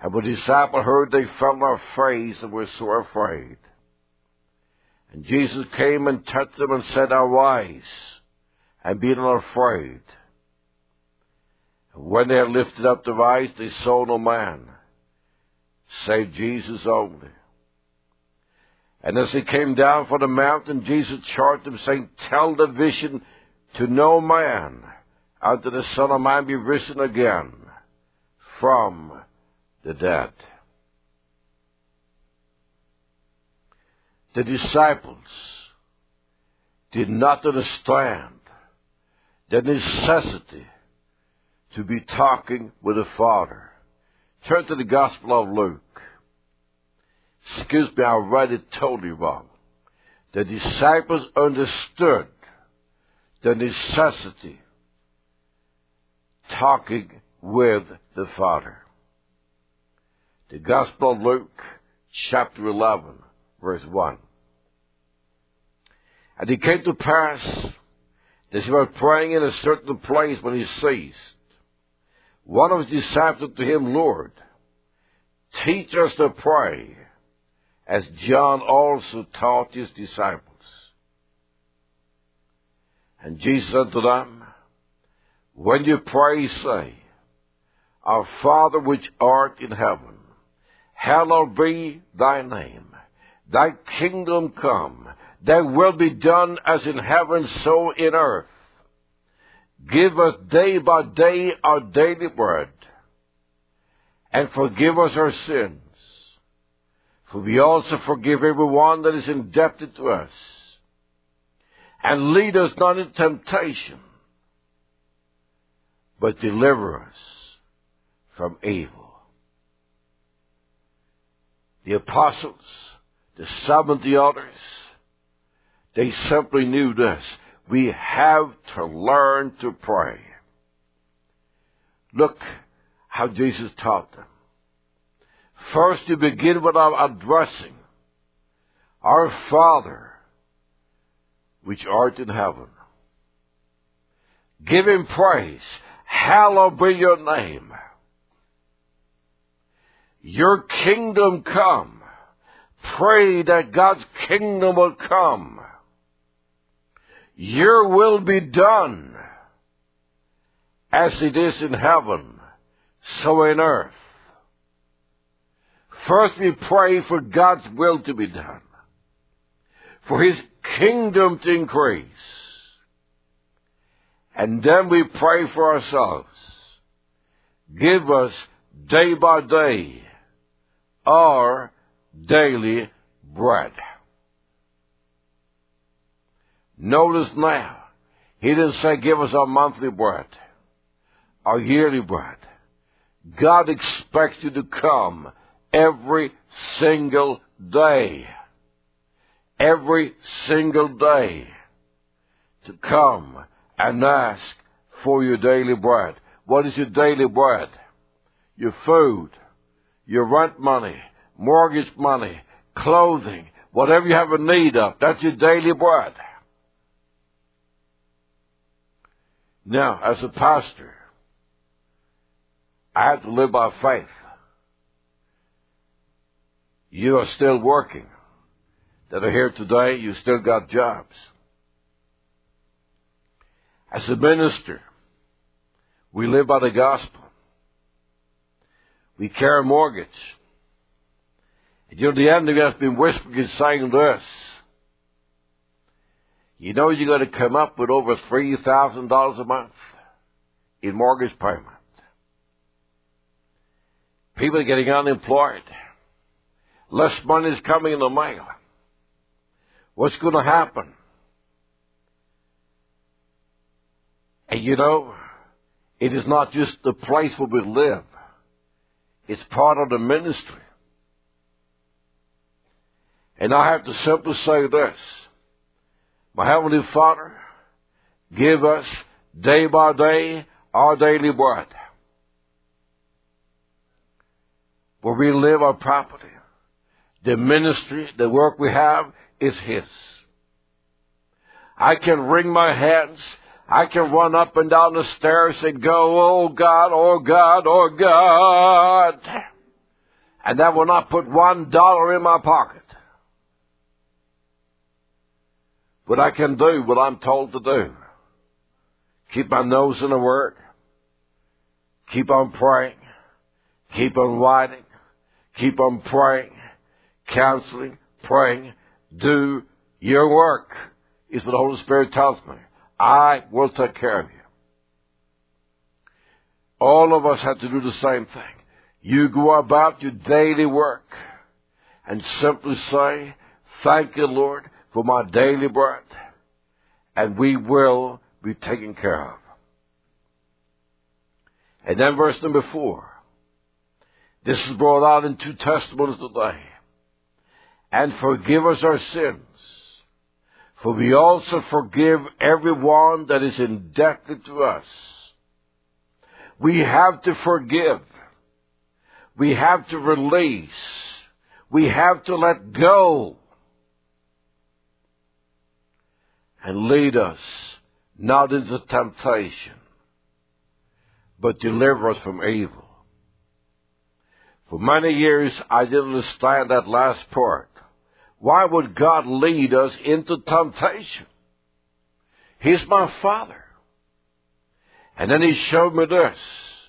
And when the disciples heard, they fell on their face and were so afraid. And Jesus came and touched them and said, Arise, and be not afraid. And when they had lifted up their eyes, they saw no man, save Jesus only. And as they came down from the mountain, Jesus charged them, saying, Tell the vision to no man, until the Son of Man be risen again from the dead. The disciples did not understand the necessity to be talking with the Father. Turn to the Gospel of Luke. Excuse me, I read it totally wrong. The disciples understood the necessity talking with the Father. The Gospel of Luke, chapter eleven, verse one. And it came to pass that he was praying in a certain place when he ceased. One of his disciples said to him, Lord, teach us to pray, as John also taught his disciples. And Jesus said to them, When you pray, say, Our Father which art in heaven, hallowed be thy name. Thy kingdom come. Thy will be done as in heaven, so in earth. Give us day by day our daily bread, and forgive us our sins, for we also forgive everyone that is indebted to us. And lead us not into temptation, but deliver us from evil. The apostles, the seventy others, they simply knew this. We have to learn to pray. Look how Jesus taught them. First, you begin with our addressing our Father, which art in heaven. Give him praise. Hallowed be your name. Your kingdom come. Pray that God's kingdom will come. Your will be done, as it is in heaven, so in earth. First we pray for God's will to be done, for his kingdom to increase. And then we pray for ourselves. Give us day by day our daily bread. Notice now, he didn't say give us our monthly bread, our yearly bread. God expects you to come every single day. Every single day to come and ask for your daily bread. What is your daily bread? Your food, your rent money, mortgage money, clothing, whatever you have a need of, that's your daily bread. Now, as a pastor, I have to live by faith. You are still working. That are here today, you still got jobs. As a minister, we live by the gospel. We carry a mortgage. And you know, the enemy has been whispering and saying this. You know you're going to come up with over three thousand dollars a month in mortgage payment. People are getting unemployed. Less money is coming in the mail. What's going to happen? And you know, it is not just the place where we live. It's part of the ministry. And I have to simply say this. My Heavenly Father, give us day by day our daily bread. Where we live, our property, the ministry, the work we have is his. I can wring my hands. I can run up and down the stairs and go, oh God, oh God, oh God. And that will not put one dollar in my pocket. But I can do what I'm told to do. Keep my nose in the Word. Keep on praying. Keep on writing. Keep on praying. Counseling. Praying. Do your work, is what the Holy Spirit tells me. I will take care of you. All of us have to do the same thing. You go about your daily work and simply say, thank you, Lord, for my daily bread, and we will be taken care of. And then verse number four. This is brought out in two testimonies today. And forgive us our sins, for we also forgive everyone that is indebted to us. We have to forgive. We have to release. We have to let go. And lead us not into temptation, but deliver us from evil. For many years, I didn't understand that last part. Why would God lead us into temptation? He's my Father. And then He showed me this.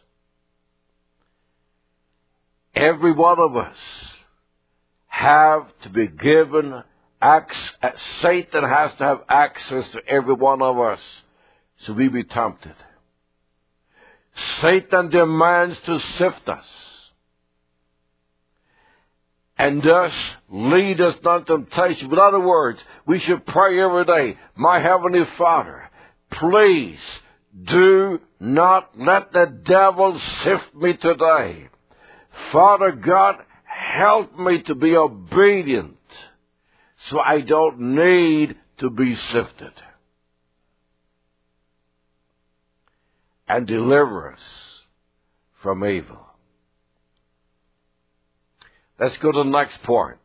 Every one of us have to be given access. Satan has to have access to every one of us so we be tempted. Satan demands to sift us and thus lead us not to temptation. In other words, we should pray every day, my Heavenly Father, please do not let the devil sift me today. Father God, help me to be obedient so I don't need to be sifted. And deliver us from evil. Let's go to the next point.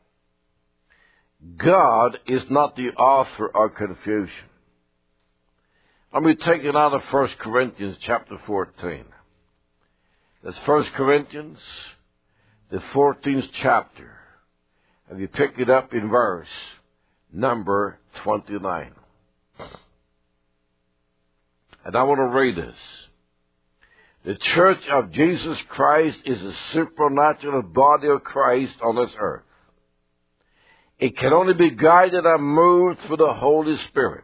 God is not the author of confusion. Let me take it out of First Corinthians chapter fourteen. That's First Corinthians, the fourteenth chapter. And you pick it up in verse number twenty-nine. And I want to read this. The church of Jesus Christ is a supernatural body of Christ on this earth. It can only be guided and moved through the Holy Spirit.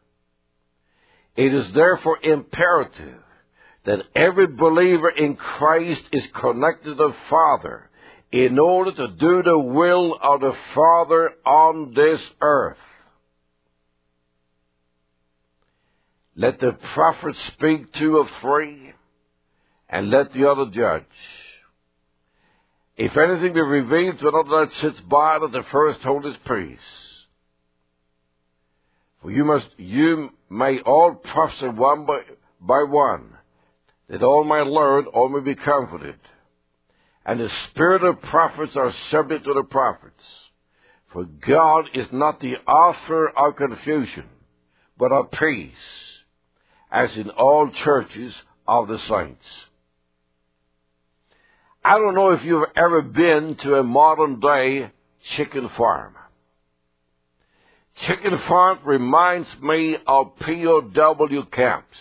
It is therefore imperative that every believer in Christ is connected to the Father in order to do the will of the Father on this earth. Let the prophet speak two or three, and let the other judge. If anything be revealed to another that sits by, let the first hold his peace. For you must, you may all prophesy one by, by one, that all may learn, all may be comforted. And the spirit of prophets are subject to the prophets. For God is not the author of confusion, but of peace, as in all churches of the saints. I don't know if you've ever been to a modern day chicken farm. Chicken farm reminds me of P O W camps.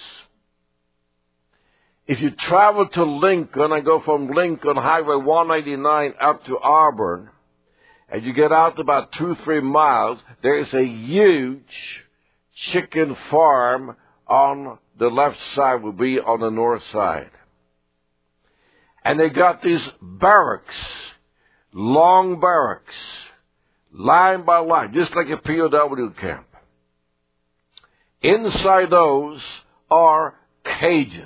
If you travel to Lincoln and go from Lincoln Highway one eighty-nine up to Auburn, and you get out about two, three miles, there is a huge chicken farm on the left side, will be on the north side. And they got these barracks, long barracks, line by line, just like a P O W camp. Inside those are cages.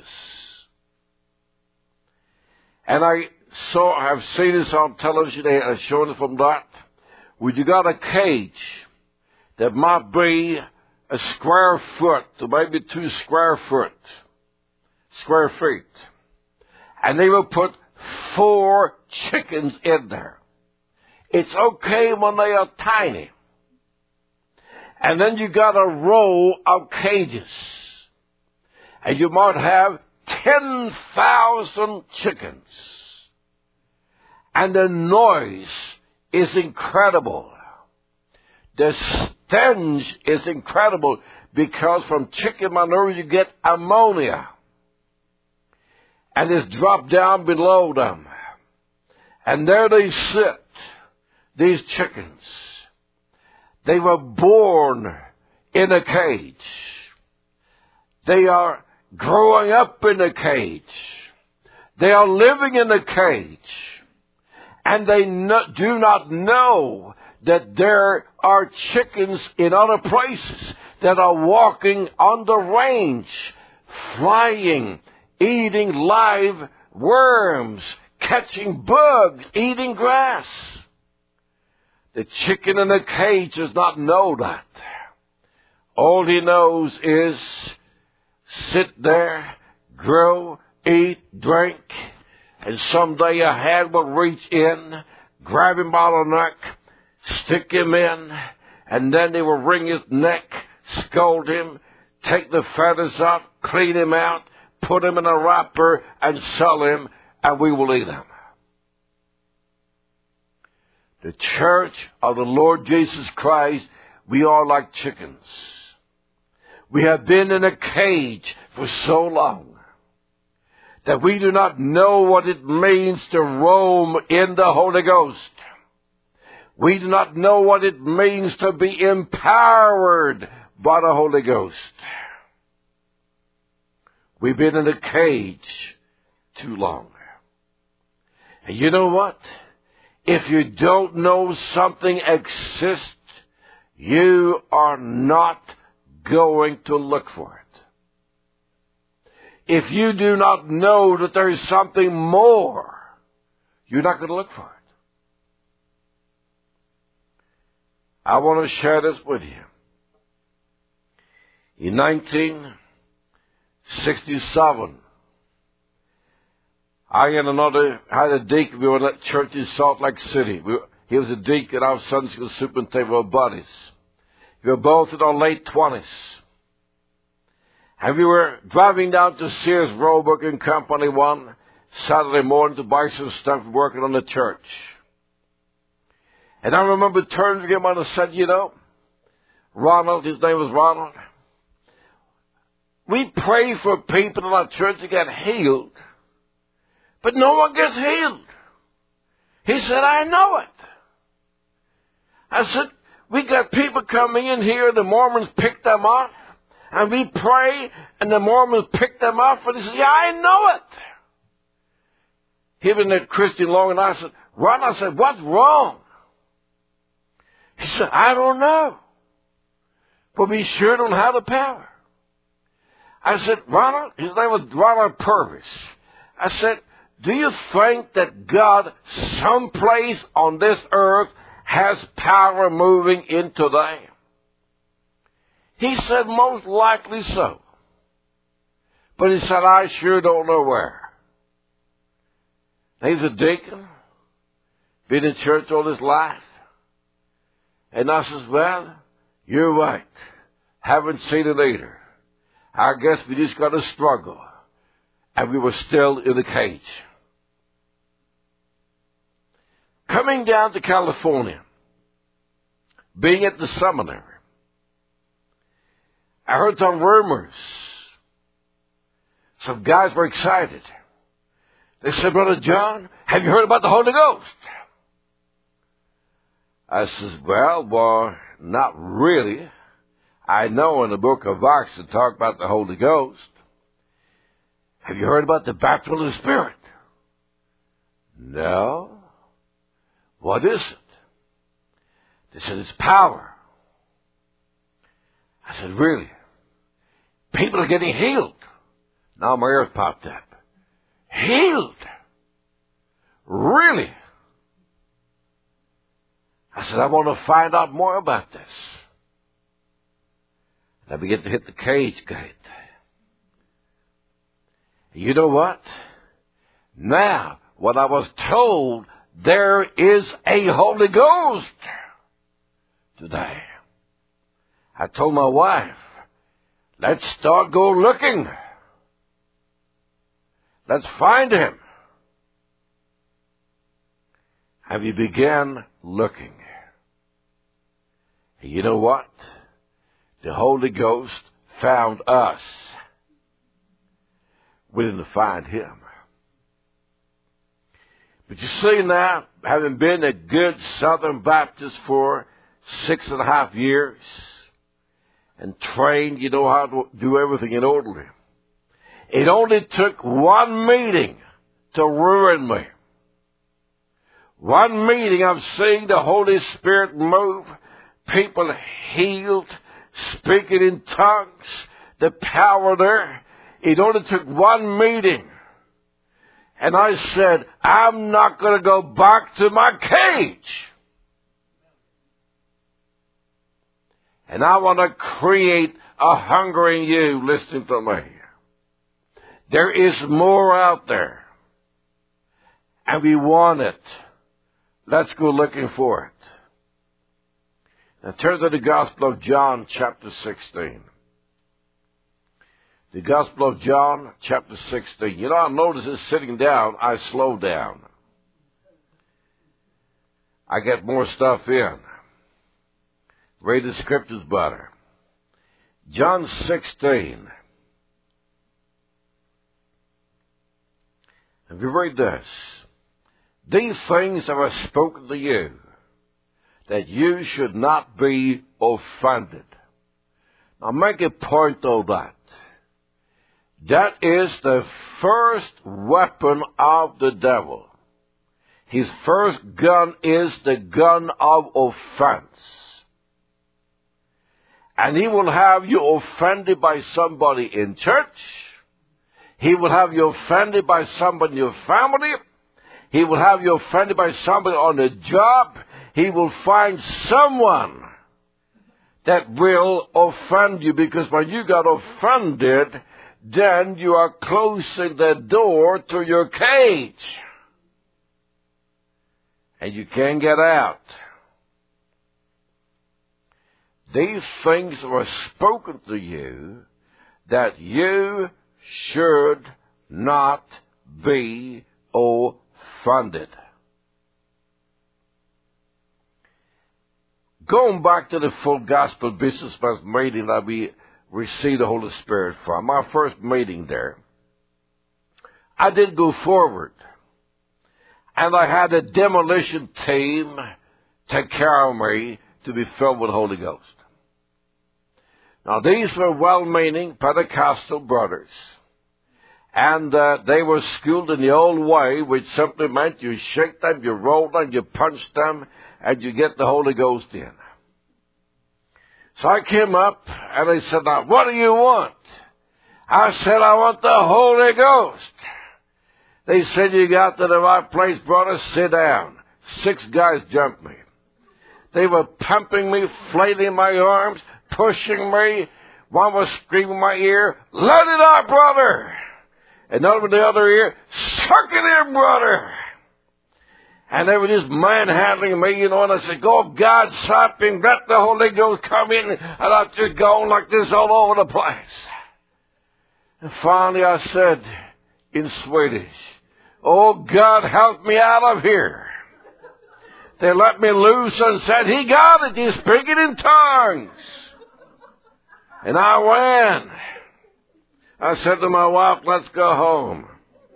And I saw, I've seen this on television, they are showing it from that, where you got a cage that might be a square foot to maybe two square foot, square feet. And they will put four chickens in there. It's okay when they are tiny. And then you got a row of cages. And you might have ten thousand chickens. And the noise is incredible. The stench is incredible because from chicken manure you get ammonia. And it's dropped down below them. And there they sit, these chickens. They were born in a cage. They are growing up in a cage. They are living in a cage. And they no, do not know that there are chickens in other places that are walking on the range, flying, eating live worms, catching bugs, eating grass. The chicken in the cage does not know that. All he knows is sit there, grow, eat, drink, and someday a hand will reach in, grab him by the neck, stick him in, and then they will wring his neck, scold him, take the feathers off, clean him out, put him in a wrapper, and sell him, and we will eat him. The church of the Lord Jesus Christ, we are like chickens. We have been in a cage for so long that we do not know what it means to roam in the Holy Ghost. We do not know what it means to be empowered by the Holy Ghost. We've been in a cage too long. And you know what? If you don't know something exists, you are not going to look for it. If you do not know that there is something more, you're not going to look for it. I want to share this with you. In nineteen sixty-seven, I and another had a deacon. We were at church in Salt Lake City. We, he was a deacon. I was Sunday school superintendent. We were buddies. We were both in our late twenties. And we were driving down to Sears Roebuck and Company one Saturday morning to buy some stuff working on the church. And I remember turning to him and I said, you know, Ronald, his name was Ronald, we pray for people in our church to get healed, but no one gets healed. He said, I know it. I said, we got people coming in here, the Mormons pick them off, and we pray, and the Mormons pick them off, and he said, yeah, I know it. He been a Christian long, and I said, Ron, I said, what's wrong? He said, I don't know, but we sure don't have the power. I said, Ronald, his name was Ronald Purvis. I said, do you think that God someplace on this earth has power moving in today? He said, most likely so. But he said, I sure don't know where. He's a deacon, been in church all his life. And I says, well, you're right. Haven't seen it either. I guess we just got to struggle. And we were still in the cage. Coming down to California, being at the seminary, I heard some rumors. Some guys were excited. They said, Brother John, have you heard about the Holy Ghost? I says, well, boy, not really. I know in the book of Acts it talk about the Holy Ghost. Have you heard about the baptism of the Spirit? No. What is it? They said, it's power. I said, really? People are getting healed. Now my ears popped up. Healed? Really? I said, I want to find out more about this. And I began to hit the cage gate. You know what? Now, what I was told, there is a Holy Ghost today. I told my wife, let's start go looking. Let's find him. And we began looking. And you know what? The Holy Ghost found us. We didn't find him. But you see now, having been a good Southern Baptist for six and a half years and trained, you know how to do everything in orderly. It only took one meeting to ruin me. One meeting of seeing the Holy Spirit move, people healed, speaking in tongues, the power there. It only took one meeting. And I said, I'm not going to go back to my cage. And I want to create a hunger in you, listening to me. There is more out there. And we want it. Let's go looking for it. Now turn to the Gospel of John, chapter sixteen. The Gospel of John, chapter sixteen. You know, I notice as sitting down, I slow down. I get more stuff in. Read the scriptures better. John sixteen. And we read this. These things have I spoken to you, that you should not be offended. Now make a point of that. That is the first weapon of the devil. His first gun is the gun of offense. And he will have you offended by somebody in church. He will have you offended by somebody in your family. He will have you offended by somebody on the job. He will find someone that will offend you, because when you got offended, then you are closing the door to your cage. And you can't get out. These things were spoken to you that you should not be offended. Going back to the full gospel businessman's meeting that we received the Holy Spirit from, my first meeting there, I did go forward. And I had a demolition team take care of me to be filled with the Holy Ghost. Now, these were well-meaning Pentecostal brothers. And uh, they were schooled in the old way, which simply meant you shake them, you roll them, you punch them, and you get the Holy Ghost in. So I came up, and they said, now, what do you want? I said, I want the Holy Ghost. They said, you got to the right place, brother, sit down. Six guys jumped me. They were pumping me, flailing my arms, pushing me. One was screaming in my ear, let it out, brother. Another in the other ear, suck it in, brother. And they were just manhandling me, you know, and I said, go, God, something, let the Holy Ghost come in. And I just going like this all over the place. And finally I said in Swedish, oh, God, help me out of here. They let me loose and said, he got it, he's speaking in tongues. And I went. I said to my wife, let's go home.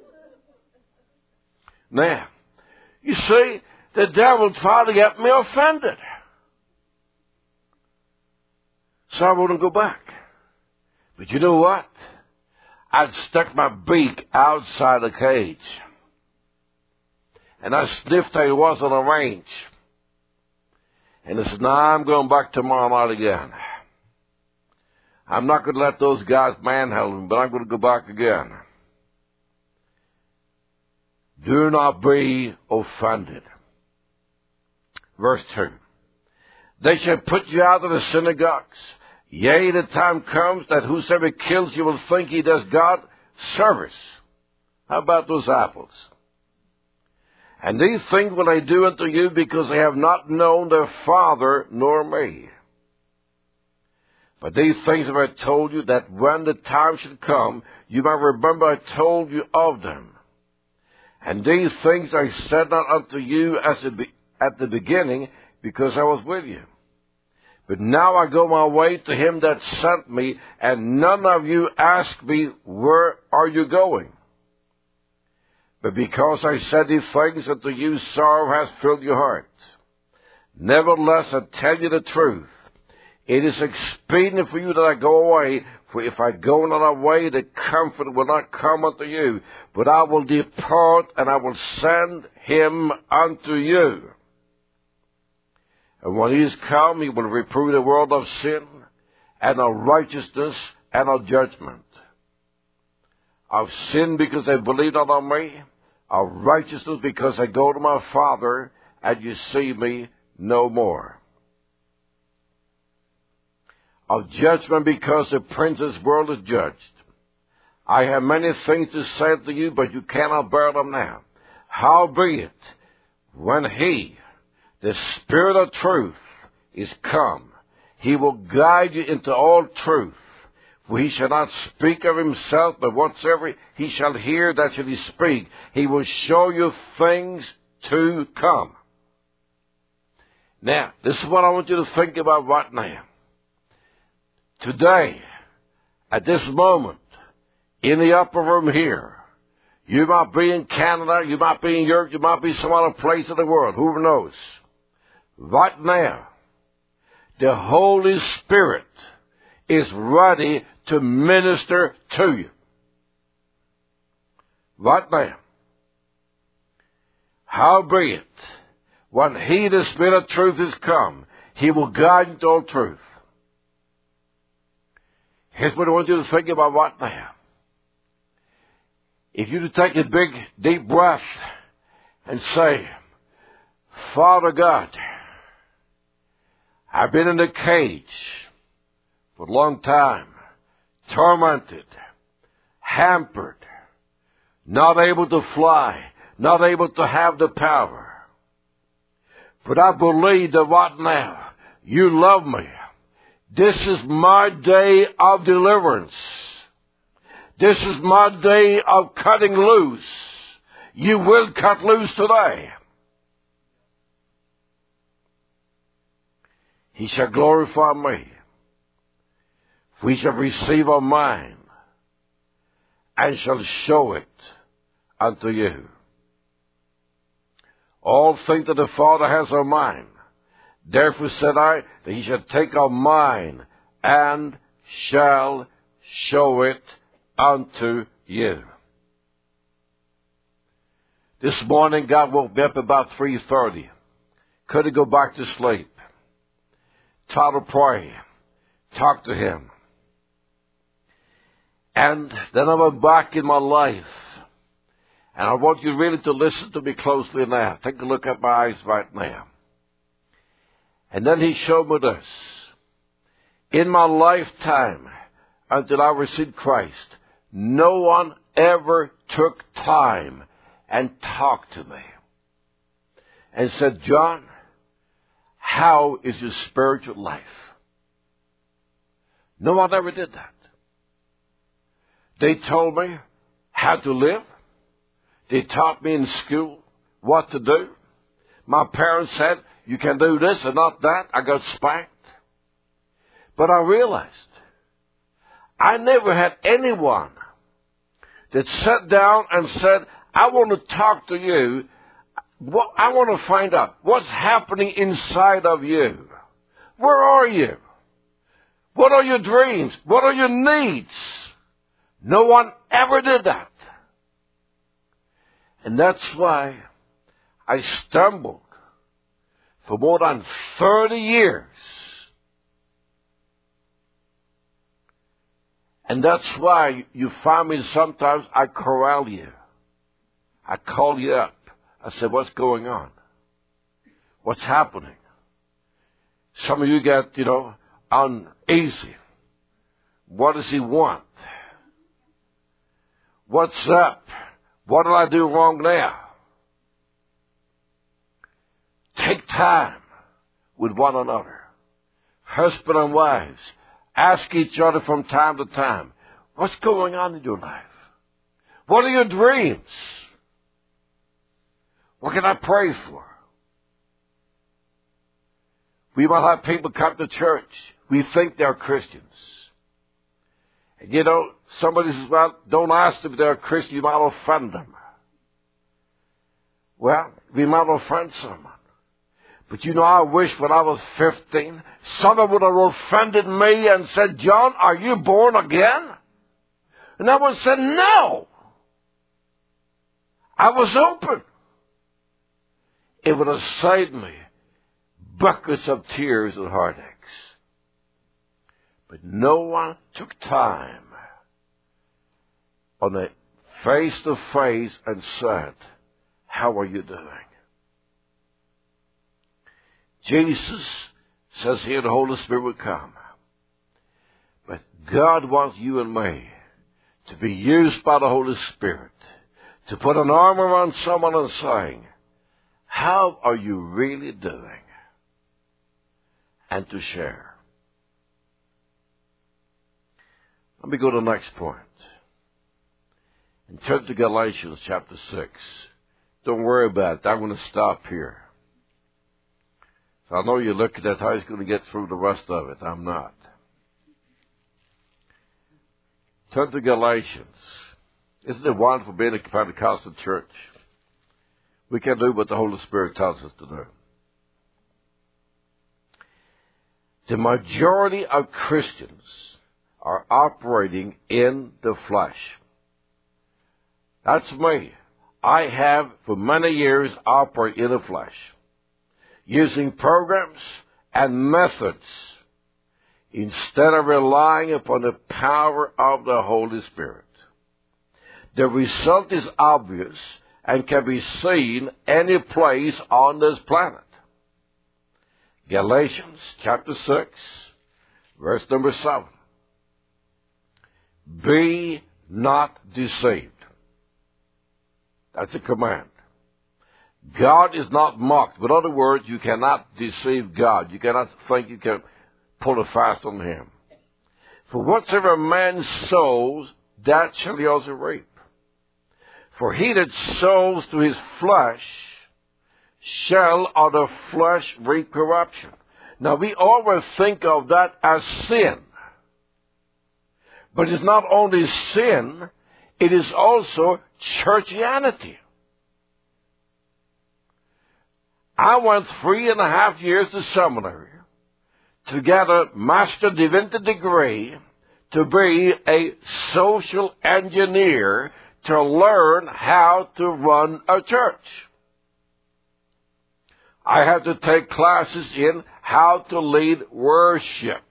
Now, you see, the devil tried to get me offended. So I wouldn't go back. But you know what? I'd stuck my beak outside the cage. And I sniffed how he was on the range. And I said, no, I'm going back tomorrow night again. I'm not going to let those guys manhandle me, but I'm going to go back again. Do not be offended. Verse two. They shall put you out of the synagogues. Yea, the time comes that whosoever kills you will think he does God service. How about those apples? And these things will they do unto you, because they have not known their Father nor me. But these things have I told you, that when the time should come, you might remember I told you of them. And these things I said not unto you as a be- at the beginning, because I was with you. But now I go my way to him that sent me, and none of you ask me, where are you going? But because I said these things unto you, sorrow has filled your heart. Nevertheless, I tell you the truth. It is expedient for you that I go away, for if I go not away, the Comforter will not come unto you, but I will depart, and I will send him unto you. And when he is come, he will reprove the world of sin, and of righteousness, and of judgment. Of sin, because they believe not on me. Of righteousness, because I go to my Father, and you see me no more. Of judgment, because the prince of this world is judged. I have many things to say to you, but you cannot bear them now. Howbeit, when he, the Spirit of truth, is come, he will guide you into all truth. For he shall not speak of himself, but whatsoever he shall hear, that shall he speak. He will show you things to come. Now, this is what I want you to think about right now. Today, at this moment, in the upper room here, you might be in Canada, you might be in Europe, you might be some other place in the world, who knows? Right now, the Holy Spirit is ready to minister to you. Right now. Howbeit, when he, the Spirit of truth, is come, he will guide you to all truth. Here's what I want you to think about right now. If you to take a big, deep breath and say, Father God, I've been in a cage for a long time, tormented, hampered, not able to fly, not able to have the power. But I believe that right now, you love me. This is my day of deliverance. This is my day of cutting loose. You will cut loose today. He shall glorify me. We shall receive of mine, and shall show it unto you. All things that the Father has are mine. Therefore said I, that he shall take of mine, and shall show it unto you. This morning, God woke me up about three thirty. Couldn't go back to sleep. Tried to pray. Talk to him. And then I went back in my life. And I want you really to listen to me closely now. Take a look at my eyes right now. And then he showed me this. In my lifetime, until I received Christ, no one ever took time and talked to me and said, John, how is your spiritual life? No one ever did that. They told me how to live. They taught me in school what to do. My parents said, you can do this and not that. I got spanked. But I realized I never had anyone that sat down and said, I want to talk to you. What, I want to find out what's happening inside of you. Where are you? What are your dreams? What are your needs? No one ever did that. And that's why I stumbled for more than thirty years. And that's why you find me sometimes I corral you. I call you up. I say, what's going on? What's happening? Some of you get, you know, uneasy. What does he want? What's up? What did I do wrong now? Take time with one another. Husband and wives, ask each other from time to time, what's going on in your life? What are your dreams? What can I pray for? We might have people come to church. We think they're Christians. And you know, somebody says, well, don't ask them if they're a Christian. You might offend them. Well, we might offend someone. But you know, I wish when I was fifteen, someone would have offended me and said, John, are you born again? And I would have said, no. I was open. It would have saved me buckets of tears and heartaches. But no one took time on a face-to-face and said, how are you doing? Jesus says here the Holy Spirit will come. But God wants you and me to be used by the Holy Spirit to put an arm around someone and saying, how are you really doing? And to share. Let me go to the next point. And turn to Galatians chapter six. Don't worry about it. I'm going to stop here. So I know you're looking at how he's going to get through the rest of it. I'm not. Turn to Galatians. Isn't it wonderful being a Pentecostal church? We can do what the Holy Spirit tells us to do. The majority of Christians are operating in the flesh. That's me. I have for many years operated in the flesh, using programs and methods instead of relying upon the power of the Holy Spirit. The result is obvious and can be seen any place on this planet. Galatians chapter six, verse number seven. Be not deceived. That's a command. God is not mocked. In other words, you cannot deceive God. You cannot think you can pull a fast on Him. For whatsoever man sows, that shall he also reap. For he that sows to his flesh shall of the flesh reap corruption. Now we always think of that as sin. But it's not only sin, it is also churchianity. I went three and a half years to seminary to get a Master Divinity degree to be a social engineer to learn how to run a church. I had to take classes in how to lead worship.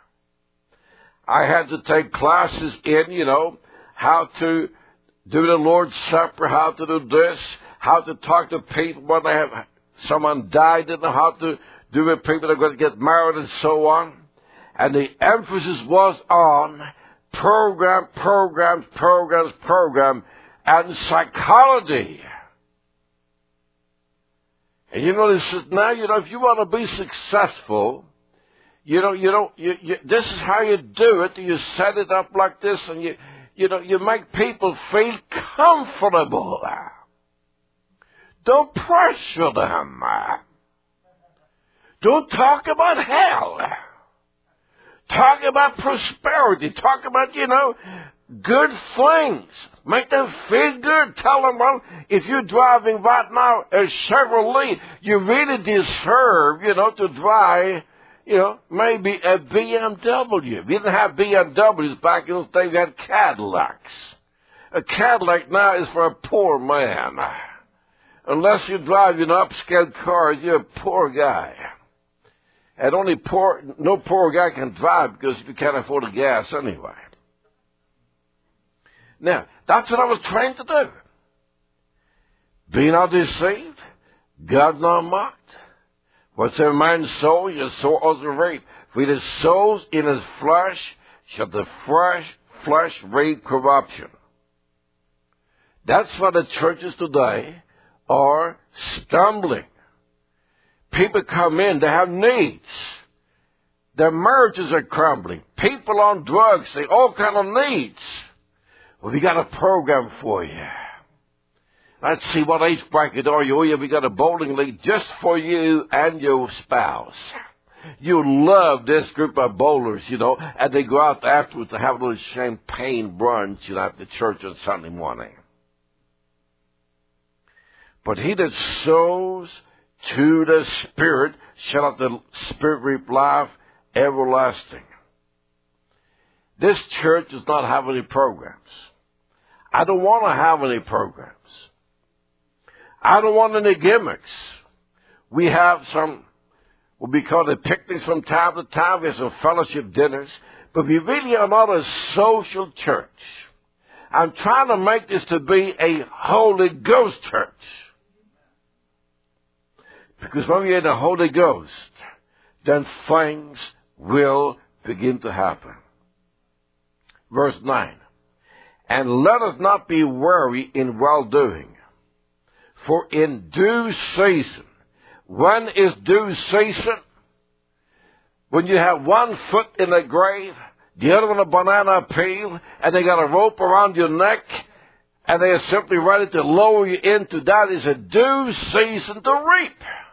I had to take classes in, you know, how to do the Lord's Supper, how to do this, how to talk to people when they have someone died, didn't know how to do with people that are going to get married and so on. And the emphasis was on program, programs, programs, program, and psychology. And you know, this is now, you know, if you want to be successful, you know, you know, you, you, this is how you do it. You set it up like this, and you, you know, you make people feel comfortable. Don't pressure them. Don't talk about hell. Talk about prosperity. Talk about, you know, good things. Make them feel good. Tell them, well, if you're driving right now a Chevrolet, you really deserve, you know, to drive, you know, maybe a B M W. We didn't have B M Ws back in the day. We had Cadillacs. A Cadillac now is for a poor man. Unless you drive an upscale car, you're a poor guy. And only poor, no poor guy can drive because you can't afford the gas anyway. Now, that's what I was trying to do. Be not deceived. God not mocked. Whatsoever man sows, you sow also reap. For he that sows in his flesh shall the fresh flesh reap corruption. That's why the churches today are stumbling. People come in, they have needs. Their marriages are crumbling. People on drugs, they all kind of needs. Well, we got a program for you. Let's see, what age bracket are you? Oh, yeah, we got a bowling league just for you and your spouse. You love this group of bowlers, you know, and they go out afterwards to have a little champagne brunch, you know, after church on Sunday morning. But he that sows to the Spirit shall of the Spirit reap life everlasting. This church does not have any programs. I don't want to have any programs. I don't want any gimmicks. We have some, what we call the picnics from time to time. We have some fellowship dinners. But we really are not a social church. I'm trying to make this to be a Holy Ghost church. Because when we're in the Holy Ghost, then things will begin to happen. Verse nine. And let us not be weary in well-doing, for in due season. When is due season? When you have one foot in a grave, the other one a banana peel, and they got a rope around your neck, and they are simply ready to lower you into that is a due season to reap.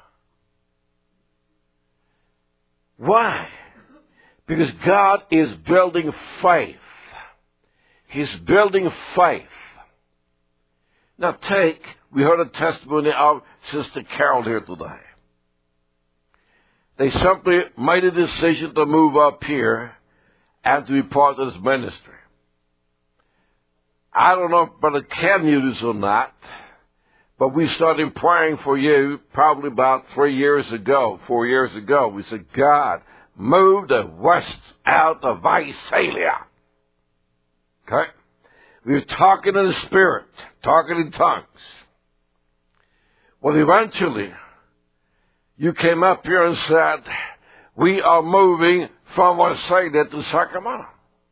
Why? Because God is building faith. He's building faith. Now take, we heard a testimony of Sister Carol here today. They simply made a decision to move up here and to be part of this ministry. I don't know if Brother Ken knew this or not, but we started praying for you probably about three years ago, four years ago. We said, God, move the West out of Visalia. Okay? We were talking in the Spirit, talking in tongues. Well, eventually, you came up here and said, we are moving from Visalia to Sacramento.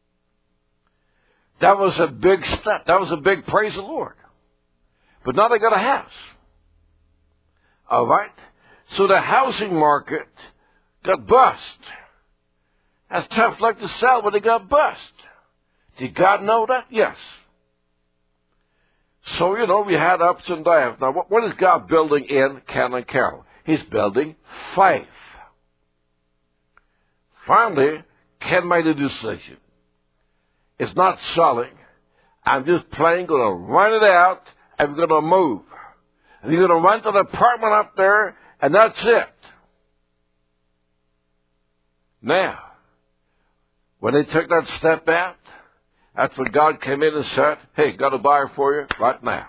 That was a big step. That was a big praise the Lord. But now they got a house. All right? So the housing market got bust. That's tough luck to sell, but they got bust. Did God know that? Yes. So, you know, we had ups and downs. Now, what, what is God building in Ken and Carol? He's building faith. Finally, Ken made a decision. It's not selling. I'm just plain going to rent it out, and we're going to move. And you're going to rent an apartment up there, and that's it. Now, when they took that step out, that's when God came in and said, hey, got a buyer for you right now.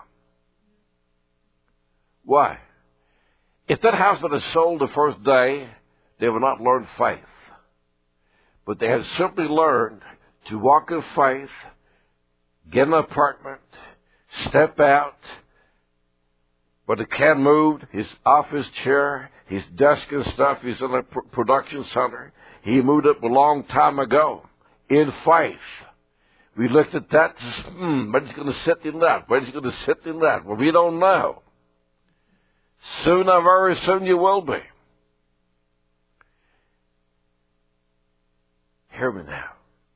Why? If that house had sold the first day, they would not learn faith. But they had simply learned to walk in faith, get an apartment, step out. But the Ken moved, his office chair, his desk and stuff, he's in a production center. He moved up a long time ago in faith. We looked at that, hmm, but he's going to sit in that. But he's going to sit in that. Well, we don't know. Soon or very soon you will be. Hear me now.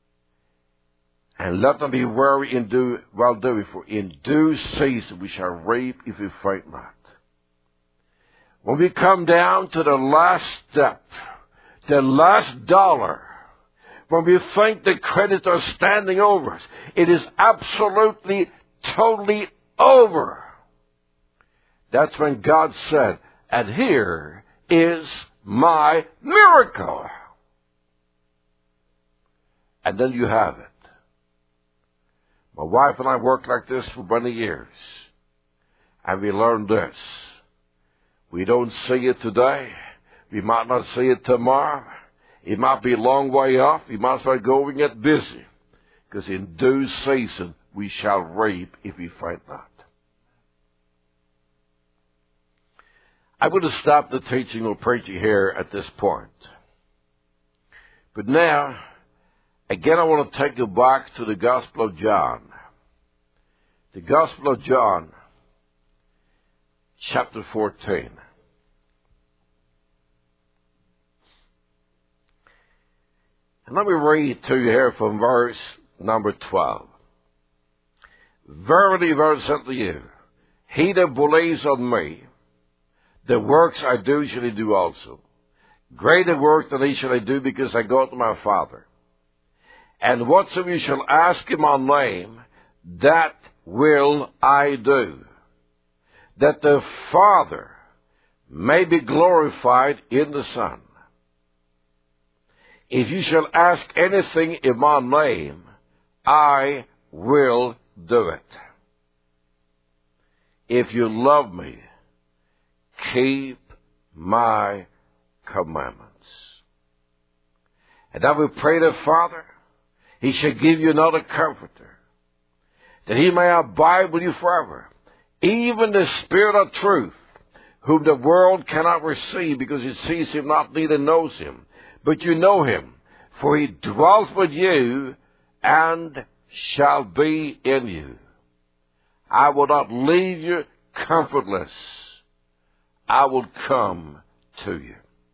And let them be weary in do, well doing, for in due season we shall reap if we faint not. When we come down to the last step, the last dollar, when we think the credits are standing over us, it is absolutely, totally over. That's when God said, and here is my miracle. And then you have it. My wife and I worked like this for many years. And we learned this. We don't see it today. We might not see it tomorrow. It might be a long way off. You might as well go and get busy. Because in due season we shall reap if we faint not. I would have stopped the teaching or preaching here at this point. But now, again I want to take you back to the Gospel of John. The Gospel of John, chapter fourteen. And let me read to you here from verse number twelve. Verily, verily, I say unto you, he that believes on me, the works I do shall he do also. Greater works than he shall I do, because I go to my Father. And whatsoever you shall ask in my name, that will I do, that the Father may be glorified in the Son. If you shall ask anything in my name, I will do it. If you love me, keep my commandments. And I will pray to the Father, he shall give you another comforter, that he may abide with you forever, even the Spirit of truth, whom the world cannot receive, because it sees him not, neither knows him. But you know him, for he dwells with you and shall be in you. I will not leave you comfortless. I will come to you.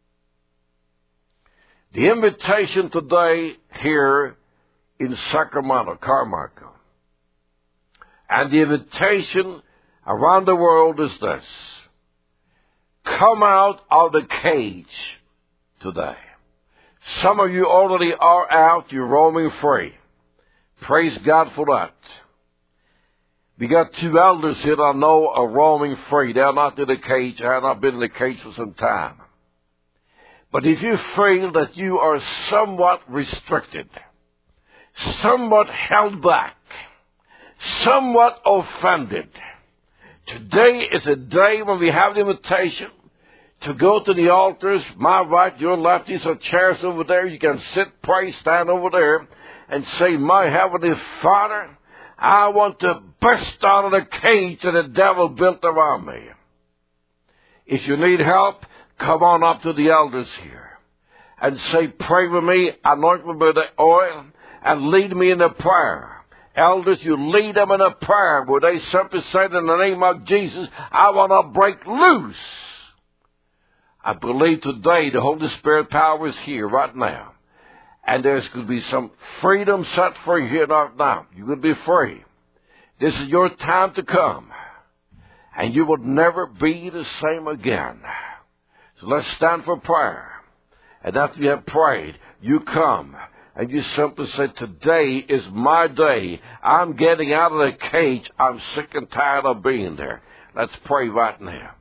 The invitation today here in Sacramento, Carmichael, and the invitation around the world is this: come out of the cage today. Some of you already are out. You're roaming free. Praise God for that. We got two elders here that I know are roaming free. They're not in the cage. I have not been in the cage for some time. But if you feel that you are somewhat restricted, somewhat held back, somewhat offended, today is a day when we have the invitation to go to the altars, my right, your left. These are chairs over there. You can sit, pray, stand over there, and say, my Heavenly Father, I want to burst out of the cage that the devil built around me. If you need help, come on up to the elders here and say, pray with me, anoint me with the oil, and lead me in a prayer. Elders, you lead them in a prayer where they simply say, in the name of Jesus, I want to break loose. I believe today the Holy Spirit power is here right now. And there's going to be some freedom set free here right now. You're going to be free. This is your time to come. And you will never be the same again. So let's stand for prayer. And after you have prayed, you come. And you simply say, today is my day. I'm getting out of the cage. I'm sick and tired of being there. Let's pray right now.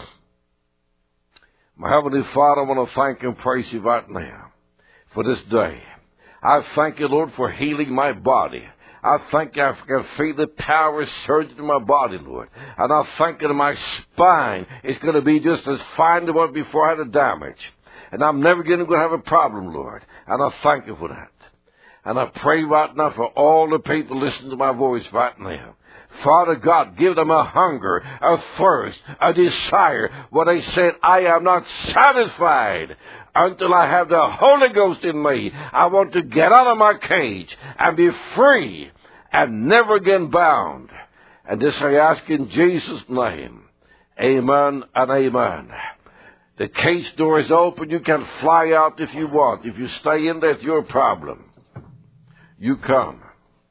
My Heavenly Father, I want to thank and praise you right now for this day. I thank you, Lord, for healing my body. I thank you, I can feel the power surging in my body, Lord. And I thank you that my spine is going to be just as fine as it was before I had the damage. And I'm never going to have a problem, Lord. And I thank you for that. And I pray right now for all the people listening to my voice right now. Father God, give them a hunger, a thirst, a desire. What they said, I am not satisfied until I have the Holy Ghost in me. I want to get out of my cage and be free and never again bound. And this I ask in Jesus' name. Amen and amen. The cage door is open. You can fly out if you want. If you stay in there, it's your problem. You come.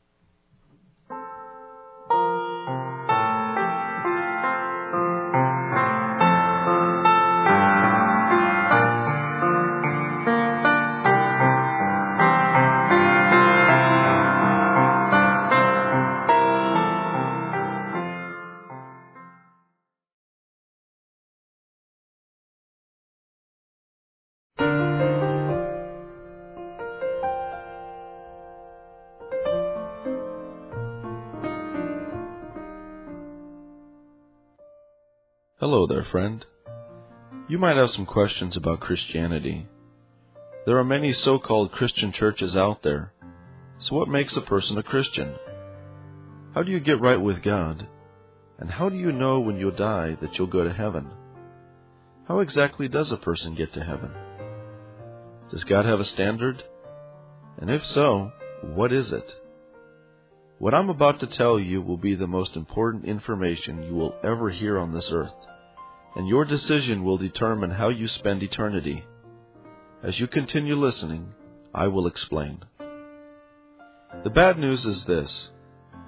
Hello there, friend. You might have some questions about Christianity. There are many so-called Christian churches out there. So what makes a person a Christian? How do you get right with God? And how do you know when you'll die that you'll go to heaven? How exactly does a person get to heaven? Does God have a standard? And if so, what is it? What I'm about to tell you will be the most important information you will ever hear on this earth, and your decision will determine how you spend eternity. As you continue listening, I will explain. The bad news is this.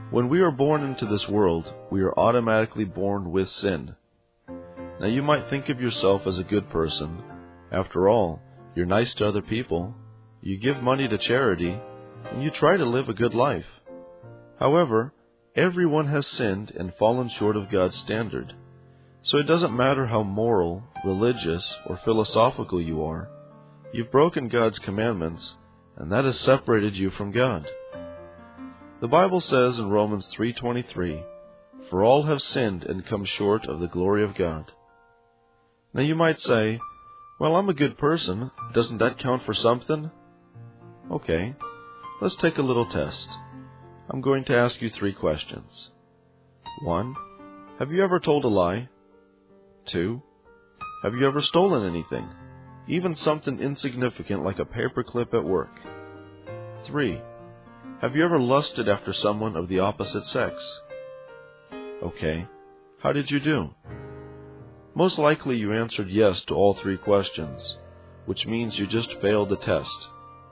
When we are born into this world, we are automatically born with sin. Now you might think of yourself as a good person. After all, you're nice to other people, you give money to charity, and you try to live a good life. However, everyone has sinned and fallen short of God's standard. So it doesn't matter how moral, religious, or philosophical you are, you've broken God's commandments, and that has separated you from God. The Bible says in Romans three twenty-three, "For all have sinned and come short of the glory of God." Now you might say, "Well, I'm a good person. Doesn't that count for something?" Okay, let's take a little test. I'm going to ask you three questions. One, have you ever told a lie? Two, have you ever stolen anything, even something insignificant like a paperclip at work? Three, have you ever lusted after someone of the opposite sex? Okay, how did you do? Most likely you answered yes to all three questions, which means you just failed the test.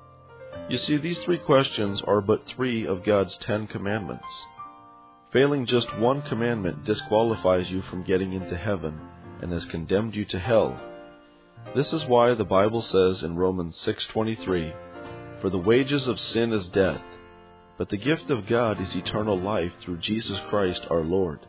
You see, these three questions are but three of God's Ten Commandments. Failing just one commandment disqualifies you from getting into heaven and has condemned you to hell. This is why the Bible says in Romans six twenty-three, "For the wages of sin is death, but the gift of God is eternal life through Jesus Christ our Lord."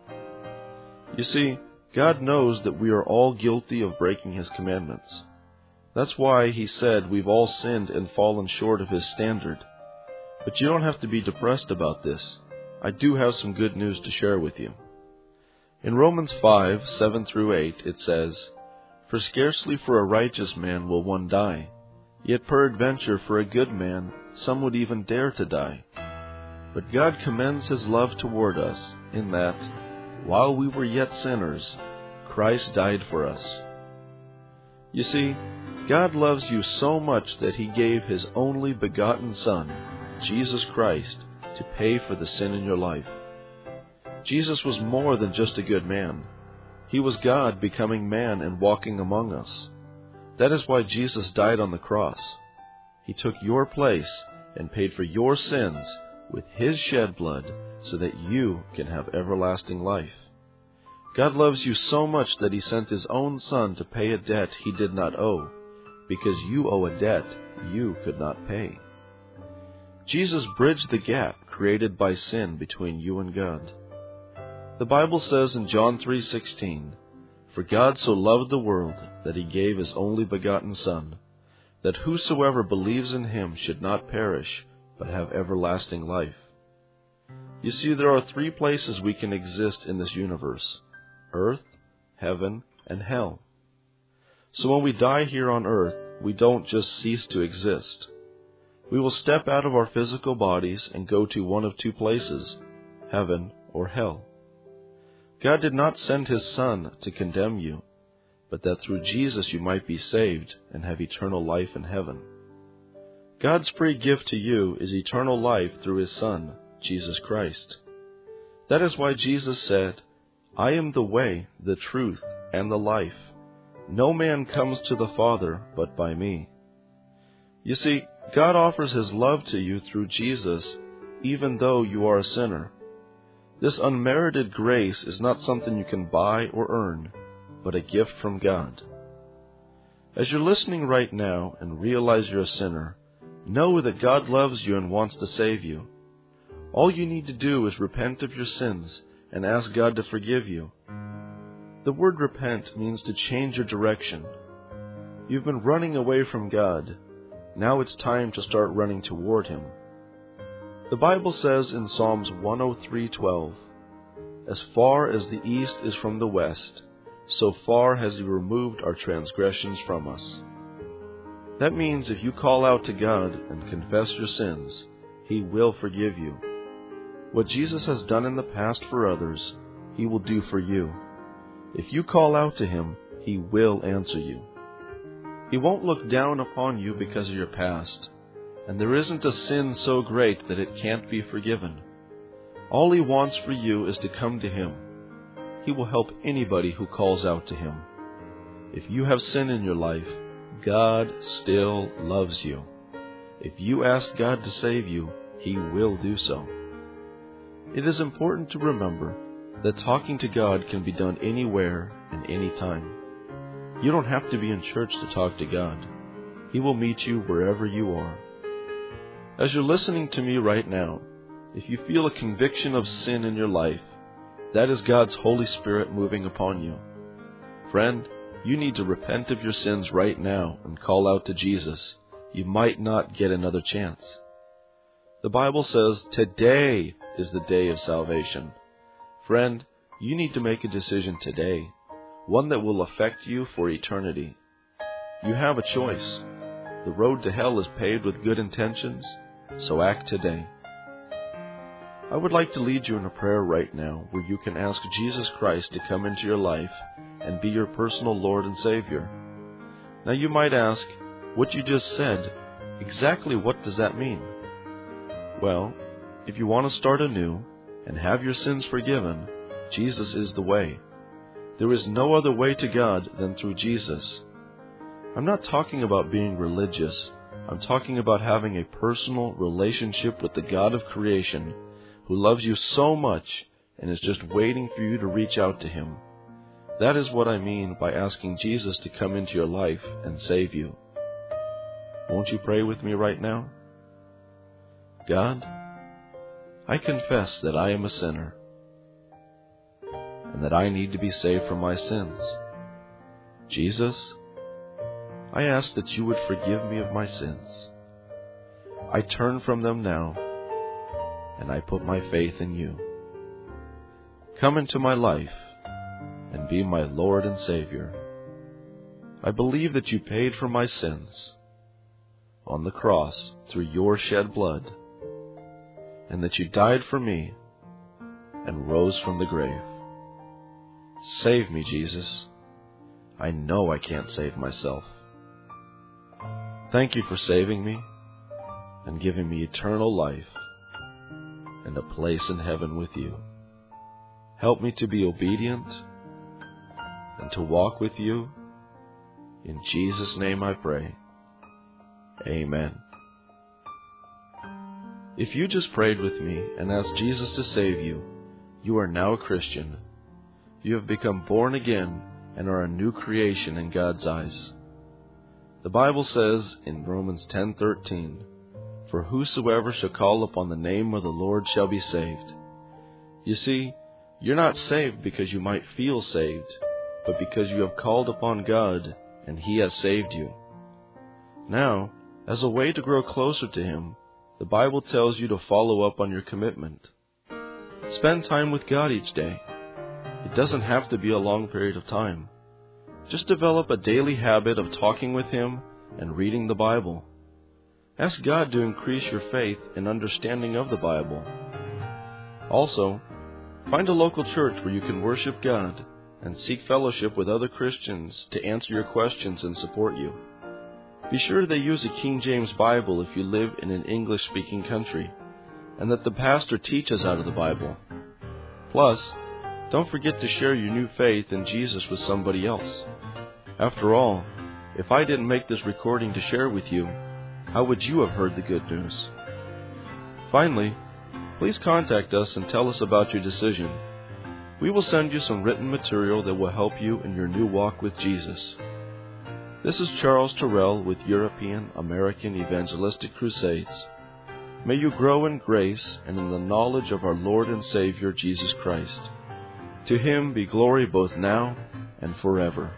You see, God knows that we are all guilty of breaking His commandments. That's why He said we've all sinned and fallen short of His standard. But you don't have to be depressed about this. I do have some good news to share with you. In Romans five, seven through eight, it says, "For scarcely for a righteous man will one die, yet peradventure for a good man some would even dare to die. But God commends His love toward us, in that, while we were yet sinners, Christ died for us." You see, God loves you so much that He gave His only begotten Son, Jesus Christ, to pay for the sin in your life. Jesus was more than just a good man. He was God becoming man and walking among us. That is why Jesus died on the cross. He took your place and paid for your sins with His shed blood so that you can have everlasting life. God loves you so much that He sent His own Son to pay a debt He did not owe, because you owe a debt you could not pay. Jesus bridged the gap created by sin between you and God. The Bible says in John three sixteen, "For God so loved the world that He gave His only begotten Son, that whosoever believes in Him should not perish, but have everlasting life." You see, there are three places we can exist in this universe: earth, heaven, and hell. So when we die here on earth, we don't just cease to exist. We will step out of our physical bodies and go to one of two places, heaven or hell. God did not send His Son to condemn you, but that through Jesus you might be saved and have eternal life in heaven. God's free gift to you is eternal life through His Son, Jesus Christ. That is why Jesus said, "I am the way, the truth, and the life. No man comes to the Father but by me." You see, God offers His love to you through Jesus, even though you are a sinner. This unmerited grace is not something you can buy or earn, but a gift from God. As you're listening right now and realize you're a sinner, know that God loves you and wants to save you. All you need to do is repent of your sins and ask God to forgive you. The word repent means to change your direction. You've been running away from God. Now it's time to start running toward Him. The Bible says in Psalms one oh three twelve, "As far as the east is from the west, so far has He removed our transgressions from us." That means if you call out to God and confess your sins, He will forgive you. What Jesus has done in the past for others, He will do for you. If you call out to Him, He will answer you. He won't look down upon you because of your past, and there isn't a sin so great that it can't be forgiven. All He wants for you is to come to Him. He will help anybody who calls out to Him. If you have sin in your life, God still loves you. If you ask God to save you, He will do so. It is important to remember that talking to God can be done anywhere and anytime. You don't have to be in church to talk to God. He will meet you wherever you are. As you're listening to me right now, if you feel a conviction of sin in your life, that is God's Holy Spirit moving upon you. Friend, you need to repent of your sins right now and call out to Jesus. You might not get another chance. The Bible says today is the day of salvation. Friend, you need to make a decision today, one that will affect you for eternity. You have a choice. The road to hell is paved with good intentions, so act today. I would like to lead you in a prayer right now where you can ask Jesus Christ to come into your life and be your personal Lord and Savior. Now you might ask, what you just said, exactly what does that mean? Well, if you want to start anew and have your sins forgiven, Jesus is the way. There is no other way to God than through Jesus. I'm not talking about being religious. I'm talking about having a personal relationship with the God of creation who loves you so much and is just waiting for you to reach out to Him. That is what I mean by asking Jesus to come into your life and save you. Won't you pray with me right now? God, I confess that I am a sinner and that I need to be saved from my sins. Jesus, I ask that you would forgive me of my sins. I turn from them now, and I put my faith in you. Come into my life and be my Lord and Savior. I believe that you paid for my sins on the cross through your shed blood, and that you died for me and rose from the grave. Save me, Jesus. I know I can't save myself. Thank you for saving me and giving me eternal life and a place in heaven with you. Help me to be obedient and to walk with you. In Jesus' name I pray. Amen. If you just prayed with me and asked Jesus to save you, you are now a Christian. You have become born again and are a new creation in God's eyes. The Bible says in Romans ten thirteen, "For whosoever shall call upon the name of the Lord shall be saved." You see, you're not saved because you might feel saved, but because you have called upon God and He has saved you. Now, as a way to grow closer to Him, the Bible tells you to follow up on your commitment. Spend time with God each day. It doesn't have to be a long period of time. Just develop a daily habit of talking with Him and reading the Bible. Ask God to increase your faith and understanding of the Bible. Also, find a local church where you can worship God and seek fellowship with other Christians to answer your questions and support you. Be sure they use a King James Bible if you live in an English-speaking country, and that the pastor teaches out of the Bible. Plus, don't forget to share your new faith in Jesus with somebody else. After all, if I didn't make this recording to share with you, how would you have heard the good news? Finally, please contact us and tell us about your decision. We will send you some written material that will help you in your new walk with Jesus. This is Charles Terrell with European American Evangelistic Crusades. May you grow in grace and in the knowledge of our Lord and Savior Jesus Christ. To Him be glory both now and forever.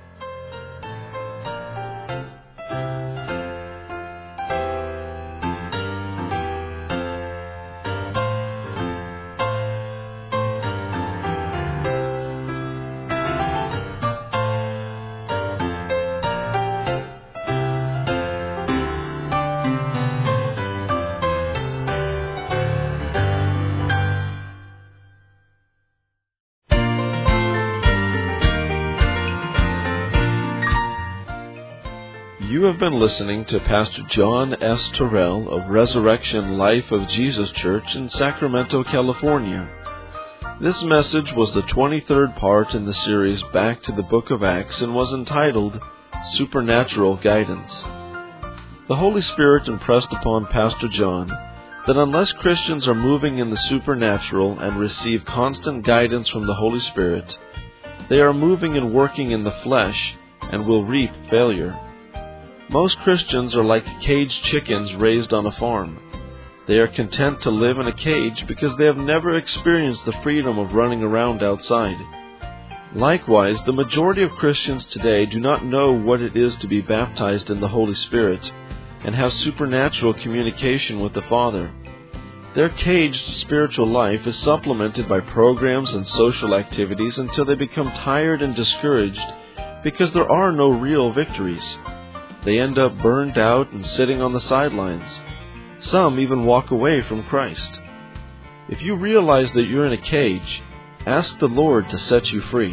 You have been listening to Pastor John S. Terrell of Resurrection Life of Jesus Church in Sacramento, California. This message was the twenty-third part in the series Back to the Book of Acts and was entitled Supernatural Guidance. The Holy Spirit impressed upon Pastor John that unless Christians are moving in the supernatural and receive constant guidance from the Holy Spirit, they are moving and working in the flesh and will reap failure. Most Christians are like caged chickens raised on a farm. They are content to live in a cage because they have never experienced the freedom of running around outside. Likewise, the majority of Christians today do not know what it is to be baptized in the Holy Spirit and have supernatural communication with the Father. Their caged spiritual life is supplemented by programs and social activities until they become tired and discouraged because there are no real victories. They end up burned out and sitting on the sidelines. Some even walk away from Christ. If you realize that you're in a cage, ask the Lord to set you free.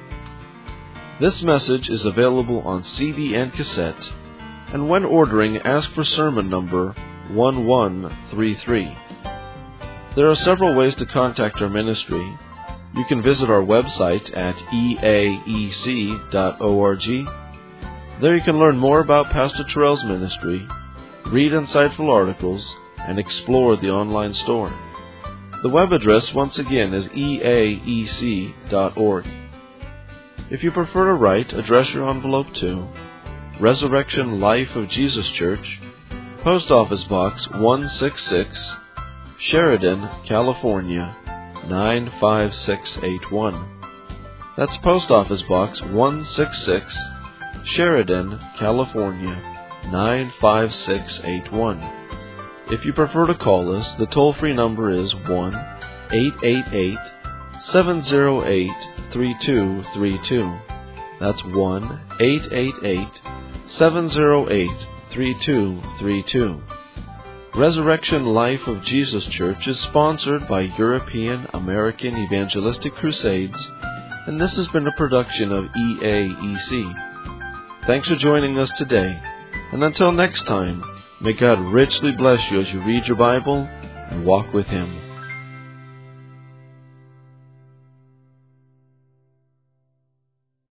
This message is available on C D and cassette, and when ordering, ask for sermon number one one three three. There are several ways to contact our ministry. You can visit our website at e a e c dot org. There you can learn more about Pastor Terrell's ministry, read insightful articles, and explore the online store. The web address once again is e a e c dot org. If you prefer to write, address your envelope to Resurrection Life of Jesus Church, Post Office Box one sixty-six, Sheridan, California nine five six eight one. That's Post Office Box one sixty-six, Sheridan, California nine five six eight one. If you prefer to call us, the toll-free number is one eight eight eight, seven zero eight, three two three two. That's one eight eight eight, seven zero eight, three two three two. Resurrection Life of Jesus Church is sponsored by European American Evangelistic Crusades, and this has been a production of E A E C. Thanks for joining us today, and until next time, may God richly bless you as you read your Bible and walk with Him.